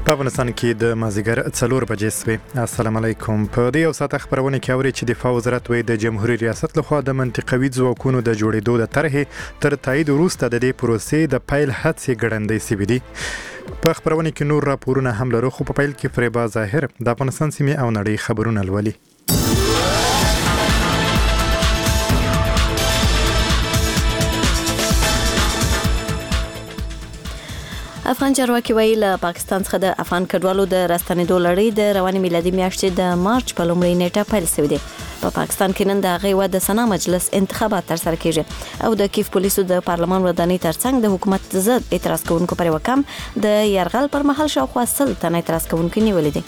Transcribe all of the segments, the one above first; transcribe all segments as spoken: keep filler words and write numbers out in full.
په افغانستان کې د مازیګر څلور بجې سوې. السلام علیکم. په دې یو ساعت خبرونه کې اوري چې دفاع وزارت وایي د جمهوریت ریاست لخوا د منطقوي ځواکونو د جوړېدو د طرحې تر تایید وروسته د دې پروسې د پیل هڅې ګړندۍ سوي دي. په خبرونه کې نور راپورونه هم لرو، خو په پیل کې فریبا ظاهر د افغانستان سیمې او نړۍ خبرونه لولي. افغان چارواکي وایي له پاکستان څخه د افغان کډوالو د راستنېدو لړۍ د روانې میلادي میاشتې د مارچ په لومړۍ نیټه پیل شوې ده. په پاکستان کې نن د هغې هیواد د سنا مجلس انتخابات ترسره کیږي او د کیف پولیسو د پارلمان ودانۍ ترڅنګ د حکومت ضد اعتراض کوونکو پر یو کم د یرغل پر مهال شاوخوا سل تنه اعتراض کوونکي نیولي دي.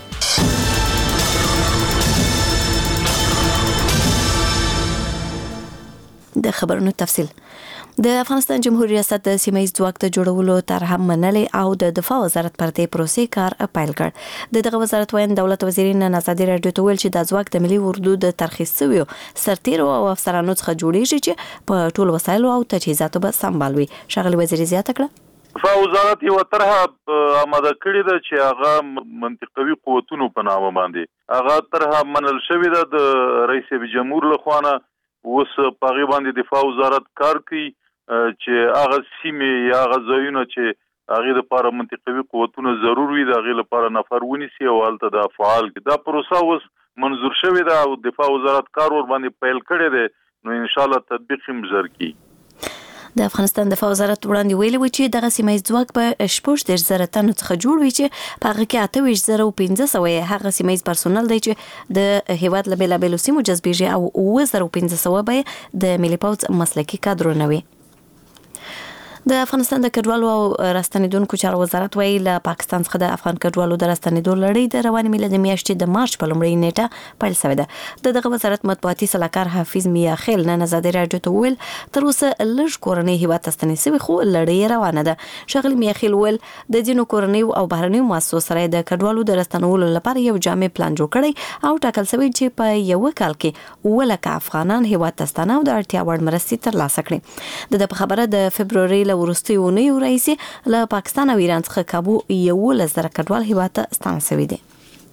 د خبرونو تفصیل. د افغانستان جمهوریت ریاست د سیمه‌ییز ځواک د جوړولو طرحه منلې او د دفاع وزارت پر دې پروسې کار پیل کړ. د دغه وزارت وایي دولت وزیر نن ازادي راډیو ته ویل چې د ځواک د ملي اردو د ترخیص شویو سرتیرو او افسرانو څخه جوړیږي چې په ټول وسایلو او تجهیزاتو به سمبال وي. ښاغلي وزیر زیاته کړه دفاع وزارت یو طرحه آماده کړې ده چې هغه منطقوي قوتونو په نامه باندې هغه طرحه منل شوې ده د رئیس جمهور لخوا نه. اوس په هغې باندې دفاع وزارت کار کوي چې هغه سیمې یا هغه ځایونه چې هغې لپاره منطقوي قوتونه ضرور وي د هغې لپاره نفر ونیسي او هلته دا فعال کړي. دا پروسه اوس منظور شوې ده او دفاع وزارت کار ور باندې پیل کړی دی، نو انشاءالله تطبیق هم ژر کیږي. د افغانستان دفاع وزارت وړاندې ویلي و چې دغه سیمه‌ییز ځواک په شپږ دېرش زره تنو څخه جوړ وي چې په هغه کې اته ویشت زره او پنځه سوه یې هغه سیمه‌ییز پرسونل دی چې د هیواد له بېلابېلو سیمو جذبېږي او اووه زره او پنځه سوه به د ملي پوځ مسلکي کادرونه وي. د افغانستان د کډوالو او راستنېدونکو چارو وزارت وایي له پاکستان څخه د افغان کډوالو د راستنېدو لړۍ د روانې میلادي میاشتې د مارچ په لومړۍ نیټه پیل شوې ده. د دغه وزارت مطبوعاتي سلاکار حافظ میاخیل نن ازادي راډیو ته وویل تر اوسه لږ کورنۍ هیواد ته ستنې شوي خو لړۍ روانه ده. ښاغلي میاخیل وویل د ځینو کورنیو او بهرنیو مؤسسو سره د کډوالو د راستنولو لپاره یو جامع پلان جوړ کړی او ټاکل شوی چې په یو کال کې اووه لکه افغانان هیواد ته ستانه او د اړتیا وړ مرستې ترلاسه کړي. د په خبره د فبروري له وروستۍ اونۍ رئیس له پاکستان او ایران څخه کابو یولس زره کډوال هیواد ته ستانه شوي دي.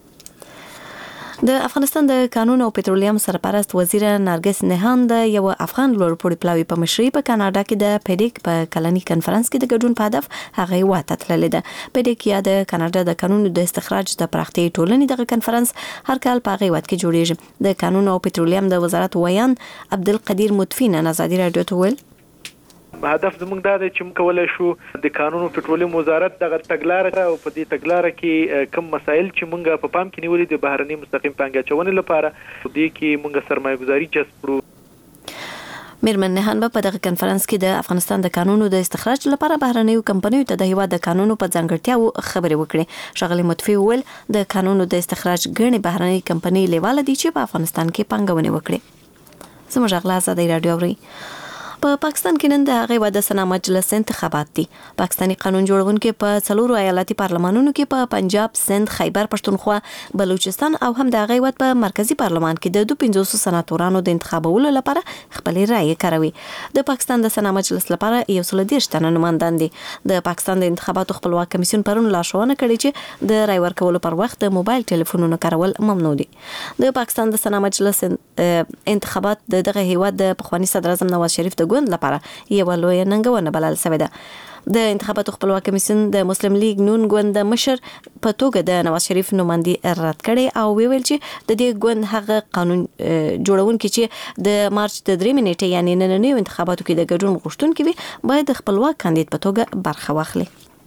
د افغانستان د قانون او پټرولیم سرپرست وزیر نرګس نهان د یو افغان لوړپوړي پلاوي په مشرۍ په کاناډا کې د پیډیک په کلني کنفرانس کې د ګډون په هدف هغه واته تللې ده. پیډیک یا د کاناډا د قانون د استخراج د پراختیا ټولنې دغه کنفرانس هر کال په هغه وخت کې جوړیږي. د قانون او پټرولیم د وزارت ویان عبدالقدیر مطفی نن ازادي راډیو ته ویل هدف زموږ دا دی چې موږ کولای شو د قانون او پټرولیم وزارت دغه تګلاره او په دې تګلاره کې کوم مسایل چې موږ په پام کې نیولې د بهرني مستقیم پانګه اچونې لپاره دې کې موږ سرمایه گذاري جذب کړو. میرمن نهان په دغه کنفرانس کې د افغانستان د قانونو د استخراج لپاره بهرنیو کمپنیو ته د هیواد د قانونو په ځانګړتیاو خبرې وکړې. ښاغلي مطفی وویل د قانونو د استخراج ګڼې بهرنۍ کمپنۍ لیواله دي چې په افغانستان کې پانګونې وکړي. زموږ غلا ازادي راډیو اوري. په پاکستان کې نن د هغې هیواد د سنا مجلس انتخابات دي. پاکستاني قانون جوړونکي په څلورو ایالتي پارلمانونو کې په پنجاب، سند، خیبر پښتونخوا، بلوچستان او هم د هغې هیواد په مرکزي پارلمان کې د دوه پنځوسو سناتورانو د انتخابولو لپاره خپلې رایې کاروي. د پاکستان د سنا مجلس لپاره یو سل دېرش تنه نمایندان دي. د پاکستان د انتخاباتو خپلواک کمیسیون پرون لارښوونه کړې چې د رای ورکولو پر وخت د موبایل ټلیفونونو کارول ممنوع دي. د پاکستان د سنا مجلس انتخابات د دغه هیواد د پخواني صدر اعظم نواز شریف د ګوند لپاره یو لوی ننګونه بلل شوې ده. د انتخاباتو خپلواک کمیسیون د مسلم لیگ نون ګوند د مشر په توګه د نواز شریف نوماندي رد کړي او ویل چې د دې ګوند هغه قانون جوړونکي چې د مارچ د درېمې نیټې یعنی نننیو انتخاباتو کې د ګډون غوښتونکي وي باید د خپلواک کاندید په توګه برخه واخلي.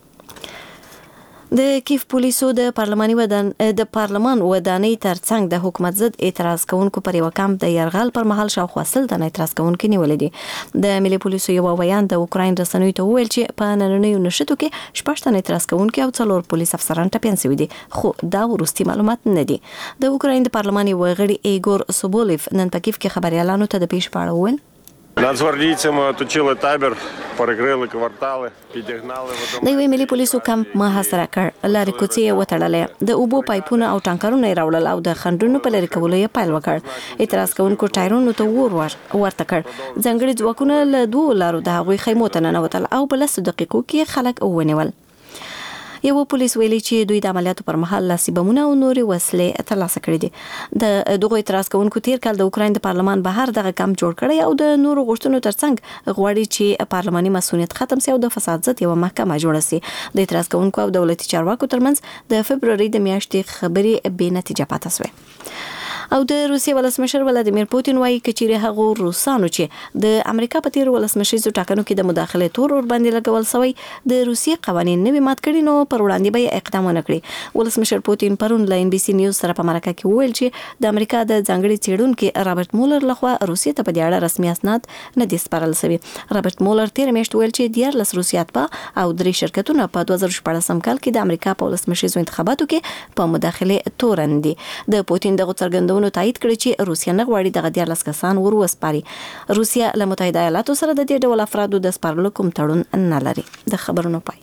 د کیف پولیسو د پارلماني ودان د پارلمان ودانۍ ترڅنګ د حکومت ضد اعتراض کوونکو پر یو کم د یرغل پر مهال شاوخوا سل تنه اعتراض کوونکي نیولې دي. د ملي پولیسو یو ویان د اوکراین رسنیو ته وویل چې په نننیو نشټو کې شپږ تنه اعتراض کوونکي او څلور پولیس افسران ټپیان شوي دي، خو دا وروستي معلومات نه دي. د اوکراین د پارلماني وغړي ایګور سوبولیف نن په کیف کې خبريالانو ته د پیښ په اړه ввели. Нацгвардійцями оточили табір, перекрили квартали, підігнали водомет. د یوې ملي پولیسو کمپ محاصره کړ، لارې کوڅې یې وتړلې، د اوبو پایپونه او ټانکرونه یې راوړل او د خنډونو په لرې کولو یې پیل وکړ. اعتراض کوونکو ټایرونو ته اور ورته کړ. ځانګړي ځواکونه له دوو لارو د هغوی خیمو ته ننوتل او په لسو دقیقو کې خلک ونیول. یو پولیس ویلي چې دوی د عملیاتو پر مهال لاسي بمونه او نورې وسلې ترلاسه کړې دي. د دغه اعتراض کوونکو تیر کال د اوکراین د پارلمان بهر دغه کم جوړ کړی او د نورو غوښتنو ترڅنګ غواړي چې پارلماني مسؤلیت ختم شي او د فساد ضد یو محکمه جوړه شي. د اعتراض کوونکو او دولتي چارواکو ترمنځ د فبرवरी د میاشتې خبرې بې نتیجه پاتې شوې. او د روسیې ولسمشر ولادیمیر پوتین وایي چې هغه روسانو چې د امریکا په تیر ولسمشریزو ټاکنو کې د مداخله تور ور باندې لګول شوی د روسیې قوانین نوي مات کړي نو پر وړاندې به اقدام ونه کړي. ولسمشر پوتین پرون ل ان بي سي نیوز سره په مرکه کې وویل چې د امریکا د ځانګړي څېړونکو رابرټ مولر لخوا روسیې ته په دې اړه رسمي اسناد نه دي سپارل شوي. رابرټ مولر تیر میاشت ویل چې دیارلس روسیات په او درې شرکتونه په دوه زره شپږ کال کې د امریکا په ولسمشریزو انتخاباتو کې په مداخله تورندي. د پوتین دغه څرګندونو تایید کړی چې روسیا نه غواړي دغه دیارلس کسان ور وسپاري. روسیا له متحده ایالاتو سره د دې ډول افرادو د سپارلو کوم تړون نه لري. د خبرونو پای.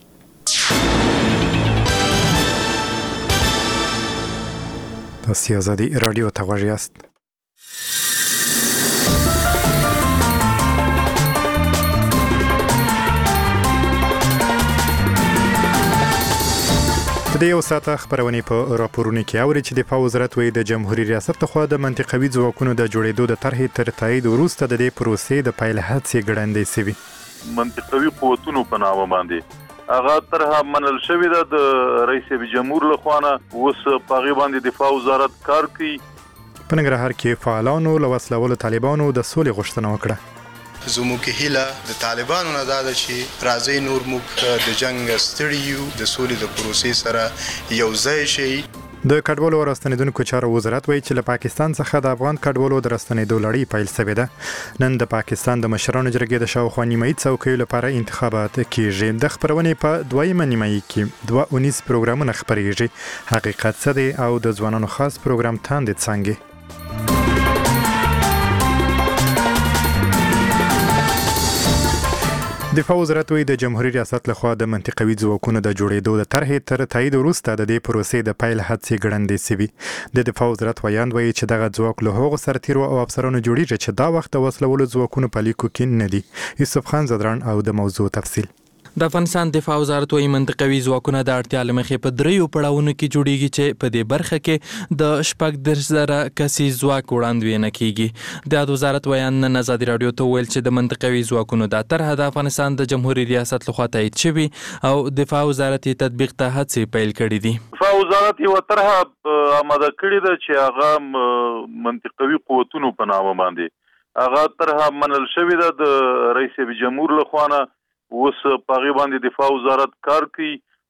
تاسو آزادي رادیو ته غوږ یاست. د یو ساعت خبرونه په راپورونو کې اوري چې د دفاع وزارت وایي د جمهوریت ریاست لخوا د منطقوي ځواکونو د جوړېدو د طرحې تر تایید وروسته د دې پروسې د پیل هڅې ګړندې شوي. منطقوي قوتونو په نامه باندې هغه طرحه منل شوې ده د رئیس جمهور لخوا نه. اوس په هغې باندې دفاع وزارت کار کوي. په ننګرهار کې فعالانو له وسلهوالو طالبانو د سولې غوښتنه وکړه. زموږ هیله د طالبانو نه دا ده چې راځي نور موږ د جنگ ستړي یو د سولې د پروسې سره یو ځای شي. د کډوالو او راستنیدونکو چارو وزارت وایي چې له پاکستان څخه د افغان کډوالو د راستنیدو لړۍ پیل شوې ده. نن د پاکستان د مشرانو جرګې د شاوخوا نیمایي څوکیو لپاره انتخابات کیږي. د خبرونې په دویمه نیمایي کې دوه اونیز پروګرامونه خپریږي. حقیقت څه دی او د ځوانانو خاص پروګرام تاندې څنګه. دفاع وزارت وایي د جمهوریت ریاست لخوا د منطقوي ځواکونو د جوړېدو د طرحې تر تایید وروسته د دې پروسې د پیل هڅې ګړندې شوي. د دفاع وزارت ویاند وایي چې دغه ځواک له هغو سرتیرو او افسرانو جوړیږي چې دا وخت د وسلوالو ځواکونو په لیکو کې نه دي. یوسف خان زدران او د موضوع تفصیل. د افغانستان دفاع وزارت وايي منطقوي ځواکونه د اړتیا له مخې په دریو پړاوونو کې جوړیږي چې په دې برخه کې د شپږ دېرش زره کسیز ځواک وړاندوینه کیږي. د وزارت ویان نن ازادي رادیو ته ویل چې د منطقوي ځواکونو د طرحه د افغانستان د جمهوریت ریاست لخوا تایید شوی او دفاع وزارت تطبیق ته هڅې پیل کړې دي. دفاع وزارت یو طرحه آماده کړې ده چې هغه منطقوي قوتونو په نامه باندې هغه طرحه منل شوې ده د رئیس جمهور لخوا نه. اوس په هغې باندې دفاع وزارت کار کوي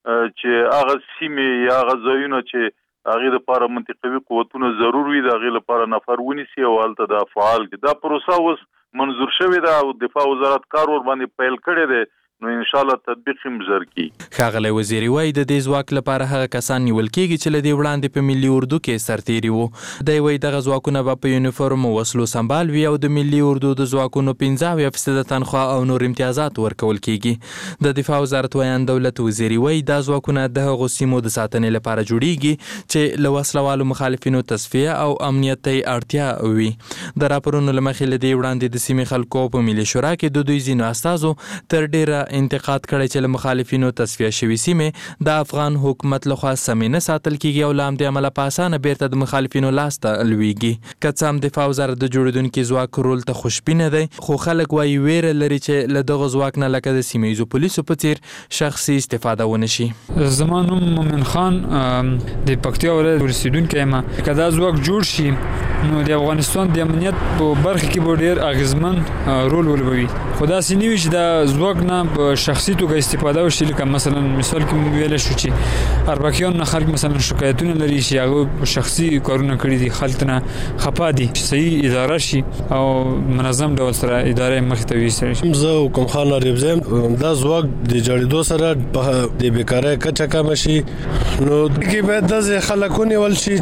چې هغه سیمې یا هغه ځایونه چې هغې لپاره منطقوي قوتونه ضرور وي د هغې لپاره نفر ونیسي او هلته دا فعال کړي. دا پروسه اوس منظور شوې ده او دفاع وزارت کار ور باندې پیل کړی دی. نو ان شاء الله تطبیق هم زر کی. ښاغلی وزیر وایي د دې ځواک لپاره هغه کسان نیول کېږي چې له دې وړاندې په ملي اردو کې سرتیري وو. دی وایي دغه ځواکونه به په یونیفورم وسلو سمبال وي او د ملي اردو د ځواکونو پنځه اویا فیصده تنخواه او نور امتیازات ورکول کېږي. د دفاع وزارت ویان دولت وزیري وایي دا ځواکونه د هغو سیمو د ساتنې لپاره جوړیږي چې له وسلوالو مخالفینو تصفیه او امنیت ته اړتیا وي. د راپورونو له مخې له دې وړاندې د سیمې خلکو په ملي شورا کې د دوی ځینو استازو تر ډیره انتقاد کړی چې له مخالفینو تصفیه شوي سیمې د افغان حکومت لخوا سمې نه ساتل کیږي او له همدې امله په اسانه بیرته د مخالفینو لاس ته لویږي. که څه هم دفاع وزارت د جوړېدونکي ځواک رول ته خوشبینه دی خو خلک وایي ویره لري چې له دغه ځواک نه لکه د سیمه ییزو پولیسو په څیر شخصي استفاده ونه شي. زما نوم مومن خان د پکتیا ولایت اوسیدونکی یم. که دا ځواک جوړ شي نو د افغانستان د امنیت په برخه کې به ډېر اغېزمن رول ولوبوي. خو داسې نه وي چې دا ځواک نه په شخصي توګه استفاده وشي. لکه مثلا مثال کې ویلی شو چې اربکیان نه خلک مثلا شکایتونه لري چې هغه شخصي کارونه کړي دي، خلک نه خفه دي چې صحیح اداره شي او منظم ډول سره اداره مخې ته ویستلی شي. زه حکم خان عارف زیم. دا ځواک د جوړېدو سره د بېکارۍ کچه کمه شي. نو کې باید داسې خلک ونیول شي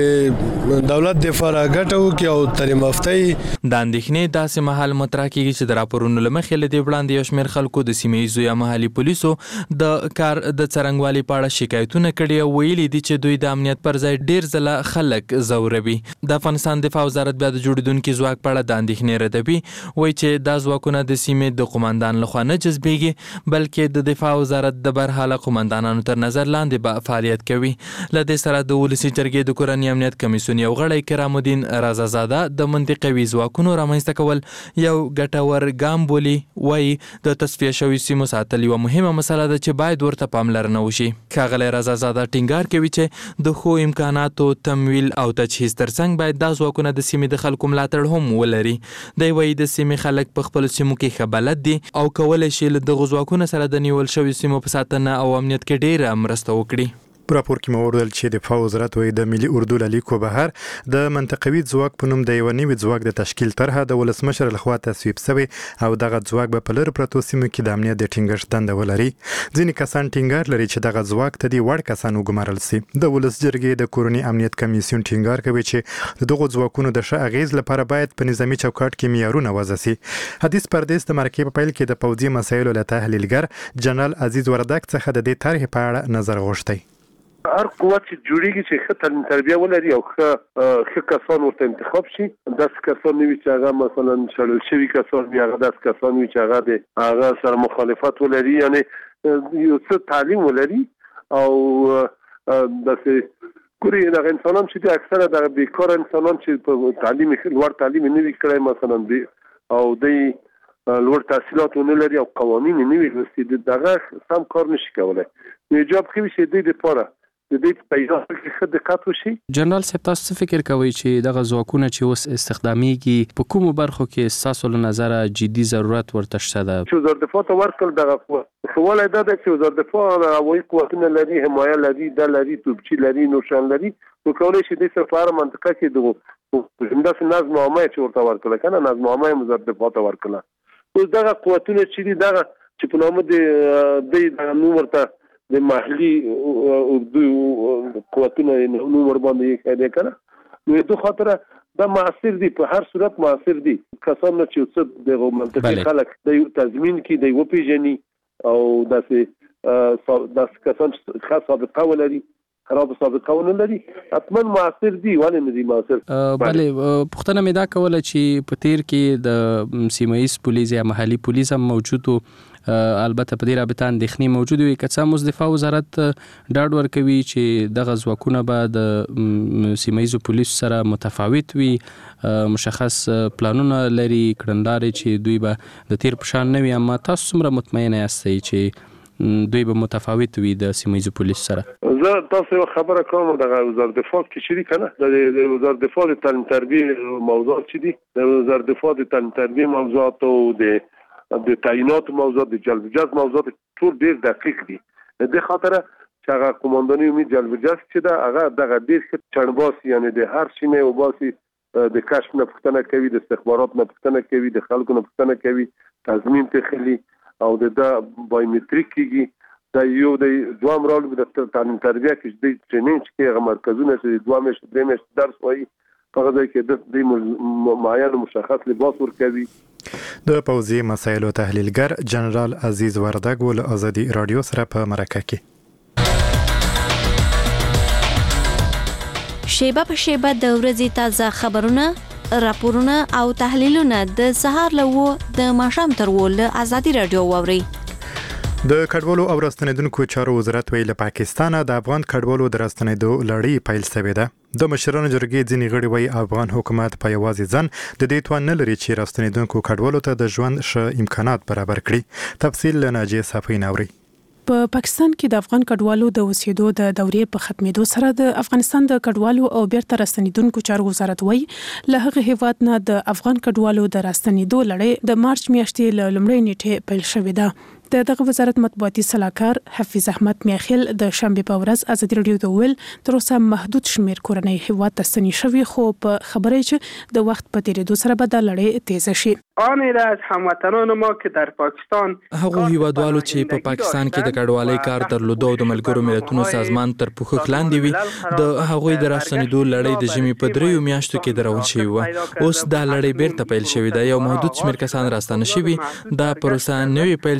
چې دولت دفاع ګټه وکړي او تعلیم یافته وي. د اندېښنې داسې مهال مطرح کېږي چې د راپورونو له مخې له دې وړاندې یو شمېر خلکو د سیمه ییزو یا محلي پولیسو د کار د څرنګوالي په اړه شکایتونه کړي او ویلي دي چې دوی د امنیت پر ځای ډیر ځله خلک ځوروي. د افغانستان دفاع وزارت بیا د جوړیدونکي ځواک په اړه د اندېښنې ردوي، وایي چې دا ځواکونه د سیمې د قومندان لخوا نه جذبېږي بلکې د دفاع وزارت د برحاله قومندانانو تر نظر لاندې به فعالیت کوي. له دې سره د ولسي جرګې د کورني امنیت کمیسیون یو غړی کرام الدین رضازاده د منطقوي ځواکونو رامنځته کول یو ګټور ګام بولي. وایي د تصفیه شوي سیمو ساتل یوه مهمه مسله ده چې باید ورته پاملرنه وشي. ښاغلی رضازاده ټینګار کوي چې د ښو امکاناتو تمویل او تجهیز ترڅنګ باید دا ځواکونه د سیمې د خلکو ملاتړ هم ولري. دی وایي د سیمې خلک په خپلو سیمو کې ښه بلد دي او کولی شي له دغو ځواکونو سره د نیول شوي سیمو په ساتنه او امنیت کې ډیره مرسته وکړي. په راپور کې مو وردل چې دفاع وزارت وایي د ملي اردو له لیکو بهر د منطقوي ځواک په نوم د یو نوي ځواک د تشکیل طرحه د ولسمشر لخوا تصویب شوی او دغه ځواک به په لرې پرتو سیمو کې د امنیت د ټینګښت دنده ولري. ځینې کسان ټینګار لري چې دغه ځواک ته د وړ کسان وګمارل سي. د ولس جرګې د کورني امنیت کمیسیون ټینګار کوي چې دغه ځواکونو د ښه اغیز لپاره باید په نظامی چوکاټ کې معیارونه وضع سي. حدیث پردیس د مرکې په پیل کې د پوځي مسایلو له تحلیلګر جنرال عزیز وردک څخه د دې طرحې په اړه نظر غوښتی. هر قوت چې جوړیږي چې ښه تعلیم تربیه ولري او ښه ښه کسان ورته انتخاب شي، داسې کسان نه وي چې هغه مثلا شړل شوي کسان وي، هغه داسې کسان وي چې هغه د هغه سره مخالفت ولري، یعنی یو څه تعلیم ولري او داسې ګوري دغه انسانان چې دي اکثره دغه بیکاره انسانان چې په تعلیم لوړ تعلیم نه وي کړی مثلا او دوی لوړ تحصیلات نه لري او قوانین نه وي لوستي، دغه سم کار نشي کولی. نو جواب کوي چې دوی دپاره د دې په پیدا کې ښه دقت وشي. جنرال صاحب تاسو څه فکر کوئ چې دغه ځواکونه چې اوس استخدامیږي په کومو برخو کې ستاسو له نظره جدي ضرورت ورته شته ده؟ چې وزارت دفاع ته ورکړل دغه سوال دا ده چې وزارت دفاع هوایي قوتونه لري، حمایه لري، دا لري، توپچي لري، نوشان لري، نو کولی شي دې سره په هره منطقه کې دغه همداسې نظم عامه چې ورته ورکړله که نه نظم عامه یې وزارت دفاع ته ورکړله. اوس دغه قوتونه چې دي دغه چې په نامه د دوی دغه نوم ورته د محلي اردو قوتونه نوم ورباندې یې دی که نه، نو دو خاطره دا معاصر دي، په هر صورت معاصر دي. کسان نه چې څه دغه منطقې خلک د تضمین کې دی وپېژني او داسې داسې کسان چې ښه سابقه ولري خراب سابقه ونه لري حتما معاصر دي. ولې نه دي معاصر؟ بله پوښتنه مې دا کوله چې په تیر کې د سیمه ییز پولیس یا محلي پولیس هم موجود و، البته په دې رابطه اندېښنې موجود وي، که څه هم اوس دفاع وزارت ډاډ ورکوي چې دغه ځواکونه به د سیمه ییزو پولیسو سره متفاوت وي، مشخص پلانونه لري، کړنلارې چې دوی به د تیر په شان نه وي، اما تاسو څومره مطمئنه یاستئ چې دوی به متفاوت وي د سیمه ییزو پولیسو سره؟ زه تاسو یوه خبره کوم، دغه وزارت دفاع کې چې دي که نه د وزارت دفاع د تعلیم تربیې موضوعات چې دي، د وزارت دفاع د تعلیم تربیې موضوعات او د د تعیناتو موضوعات، د جلب جذب موضوعات ټول ډېر دقیق دي. د دې خاطره چې هغه قومانداني امید جلب جذب چې ده هغه دغه ډېر ښه چڼباسي، یعنې د هر شي نه وباسي، د کشف نه پوښتنه کوي، د استخبارات نه پوښتنه کوي، د خلکو نه پوښتنه کوي، تضمین ته خلي او د دا بایومتریک کېږي. دا یو د دوام راول د تعلیم تربیه کې د ټریننګ چې هغه مرکزونه چې دوه میاشتې درې میاشتې درس وایي په هغه ځای کې د معین مشخص لباس ورکوي. د پوځي مسایلو تحلیلګر جنرال عزیز وردک ول ازادي رادیو سره په مرکه کې. شیبه په شیبه د ورځې تازه خبرونه، راپورونه او تحلیلونه د سهار له د ماښام تر ول ازادي رادیو واوري. د کډوالو او راستنیدونکو چارو وزارت ویل پاکستان د افغان کډوالو د راستنیدو لړۍ پیل شوې ده. د مشرانو جرګې ځینې غړي وایي افغان حکومت په یوازې ځان د دې توان نه لري چې راستنیدونکو کډوالو ته د ژوند ښه امکانات برابر کړي. تفصیل له ناجیه صافی ناوري. په پاکستان کې د افغان کډوالو د اوسېدو د دورې په ختمېدو سره د افغانستان د کډوالو او بیرته راستنیدونکو چارو وزارت وایي له هغه هیواد نه د افغان کډوالو د راستنیدو لړۍ د مارچ میاشتې له لومړۍ نیټې پیل شوې ده. د دغه وزارت مطبوعاتي سلاکار حفیظ احمد میاخیل د شنبه په ورځ ازادي رادیو ته ویل تر اوسه محدود شمیر کورنۍ هیواد ته ستنې شوي، خو په خبره چې د وخت په تیریدو سره به د لړۍ تیزه شي. آن از هموطنان ما که در پاکستان هغه هیوادوالو چې په پاکستان کې د کډوالۍ کار درلوده او د ملګرو ملتونو سازمان تر پوښښ لاندې وي، د هغوی د راستنیدو لړۍ د ژمي په دریو میاشتو کې درول شوې وه. اوس دا لړۍ بیرته پیل شوې ده. یو محدود شمیر کسان راستنه شوي، دا پروسه نوې پیل شوې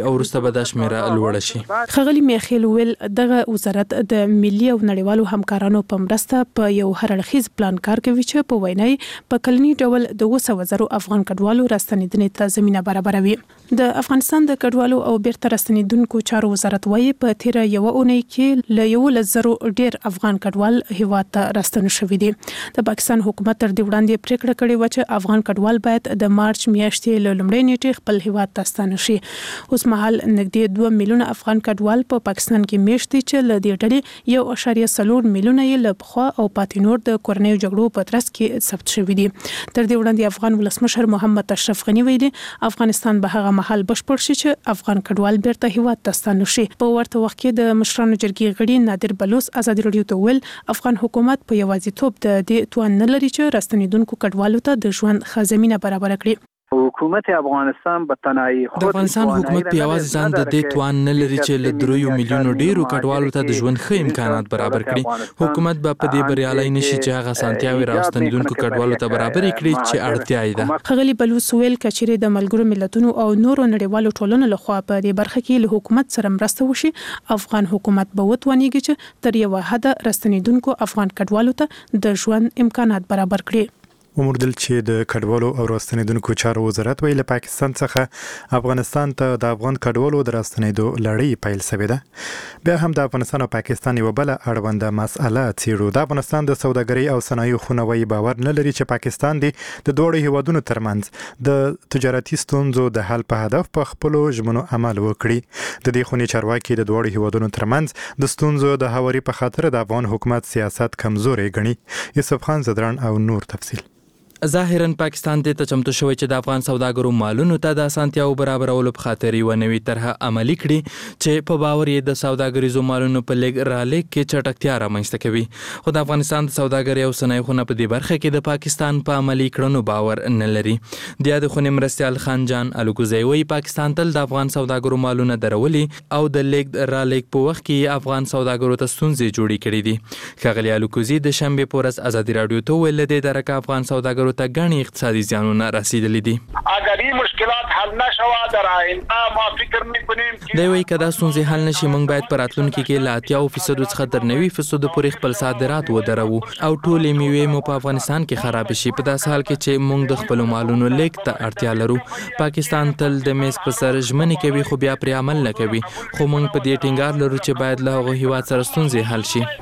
او وروسته به دا شمیره لوړه شي. ښاغلي میخیل ویل دغه وزارت د ملي او نړیوالو همکارانو په مرسته په یو هرړخیز پلان کار کوي چې په وینا په کلنی ډول د اوه سوه زرو افغان کډوالو راستنیدنې ته زمينه برابروي. د افغانستان د کډوالو او بیرته راستنیدونکو چارو وزارت وايي په تیر یو اونۍ کې له یو لزرو ډیر افغان کډوال هیواد ته راستنه شوي دي. د پاکستان حکومت تر دې وړاندې پریکړه کړې و چې افغان کډوال باید د مارچ میاشتې له لومړۍ نیټې خپل هیواد ته ستانه شي. اوس مهال نږدې دوه میلیونه افغان کډوال په پاکستان کې میشت دي چې له دې ډلې یو اعشاریه څلور میلیونه یې له پخوا او پاتې نور د کورنیو جګړو په ترڅ کې ثبت شوي دي. تر دې وړاندې افغان ولسمشر محمد اشرف غنی ویلي افغانستان به هغه مهال بشپړ شي چې افغان کډوال بیرته هیواد ته ستانه شي. په ورته وخت کې د مشرانو جرګې غړي نادر بلوچ ازادي راډیو ته ویل افغان حکومت په یوازیتوب د دې توان نه لري چې راستنیدونکو کډوالو ته د ژوند ښه زمینه برابر کړي. حکومت افغانستان به تنهایی خود د افغانستان حکومت په یوازې ځان د دې توان نه لري چې له دریو میلیونو ډیرو کډوالو ته د ژوند ښه امکانات برابر کړي. حکومت به په دې بریالي نشي چې هغه اسانتیاوي راستنیدونکو کډوالو ته برابر کړي چې اړتیا یې ده. ښاغلي بلوچ ویل کچېرې د ملګرو ملتونو او نورو نړیوالو ټولنو لخوا په دې برخه کې له حکومت سره مرسته وشي افغان حکومت به وتوانیږي چې تر یو حد راستنیدونکو افغان کډوالو ته د ژوند امکانات برابر کړي. وموردل چې د کډوالو او راستنیدونکو چارو وزارت ویل پاکستان څخه افغانستان ته د افغان کډوالو د راستنیدو لړۍ پیل شوې ده. بیا هم د افغانستان او پاکستان یو بل اړونده مسأله څیړو. د افغانستان د سوداګرۍ او صنایعو خونوي باور نه لري چې پاکستان د دوړو هیوادونو ترمنځ د تجارتي ستونزو د حل په هدف په خپلو ژمنو عمل وکړي. د دې خونې چارواکي د دوړو هیوادونو ترمنځ د ستونزو د هواري په خاطر د افغان حکومت سیاست کمزوري ګڼي. یوسف خان زدران او نور تفصیل. ظاهراً پاکستان ته چمتو شوی چې د افغان سوداګرو مالونو ته د اسانتیاو برابرولو په خاطر یو نوې طرحه عملي کړي چې په باور یې د سوداګریزو مالونو په لګ رالګ کې چټکتیا رامنځته کوي. خو د افغانستان د سوداګرۍ او صنایعو خونه په دې برخه کې د پاکستان په عملي کړنو باور نه لري. د یاد خونې مرستیال خان جان الوګوزی وایي پاکستان تل د افغان سوداګرو مالونه درولي او د لګ رالګ په وخت کې افغان سوداګرو ته ستونزې جوړې کړې دي. ښاغلي الوګوزی د شنبې په ورځ ازادي راډیو ته ویل د درکه افغان سوداګرو ته غني اقتصادي زیانونه رسیدلي دي. اگر این مشکلات حل نشوه در آینده ما فکر می‌کنیم که دوی وایي که دا ستونزې حل نشي موږ باید په راتلونکي کې له اتیا فیصدو څخه تر نوي فیصدو پورې خپل صادرات ودرو او ټولې میوې مو په افغانستان کې خراب شي په داسې حال کې چې موږ د خپل مالونو لیک ته اړتیا لرو. پاکستان تل د میز په سر ژمنې کوي خو بیا پرې عمل نه کوي. خو موږ په دې ټینګار لرو چې باید له هغه هیواد سره ستونزې حل شي.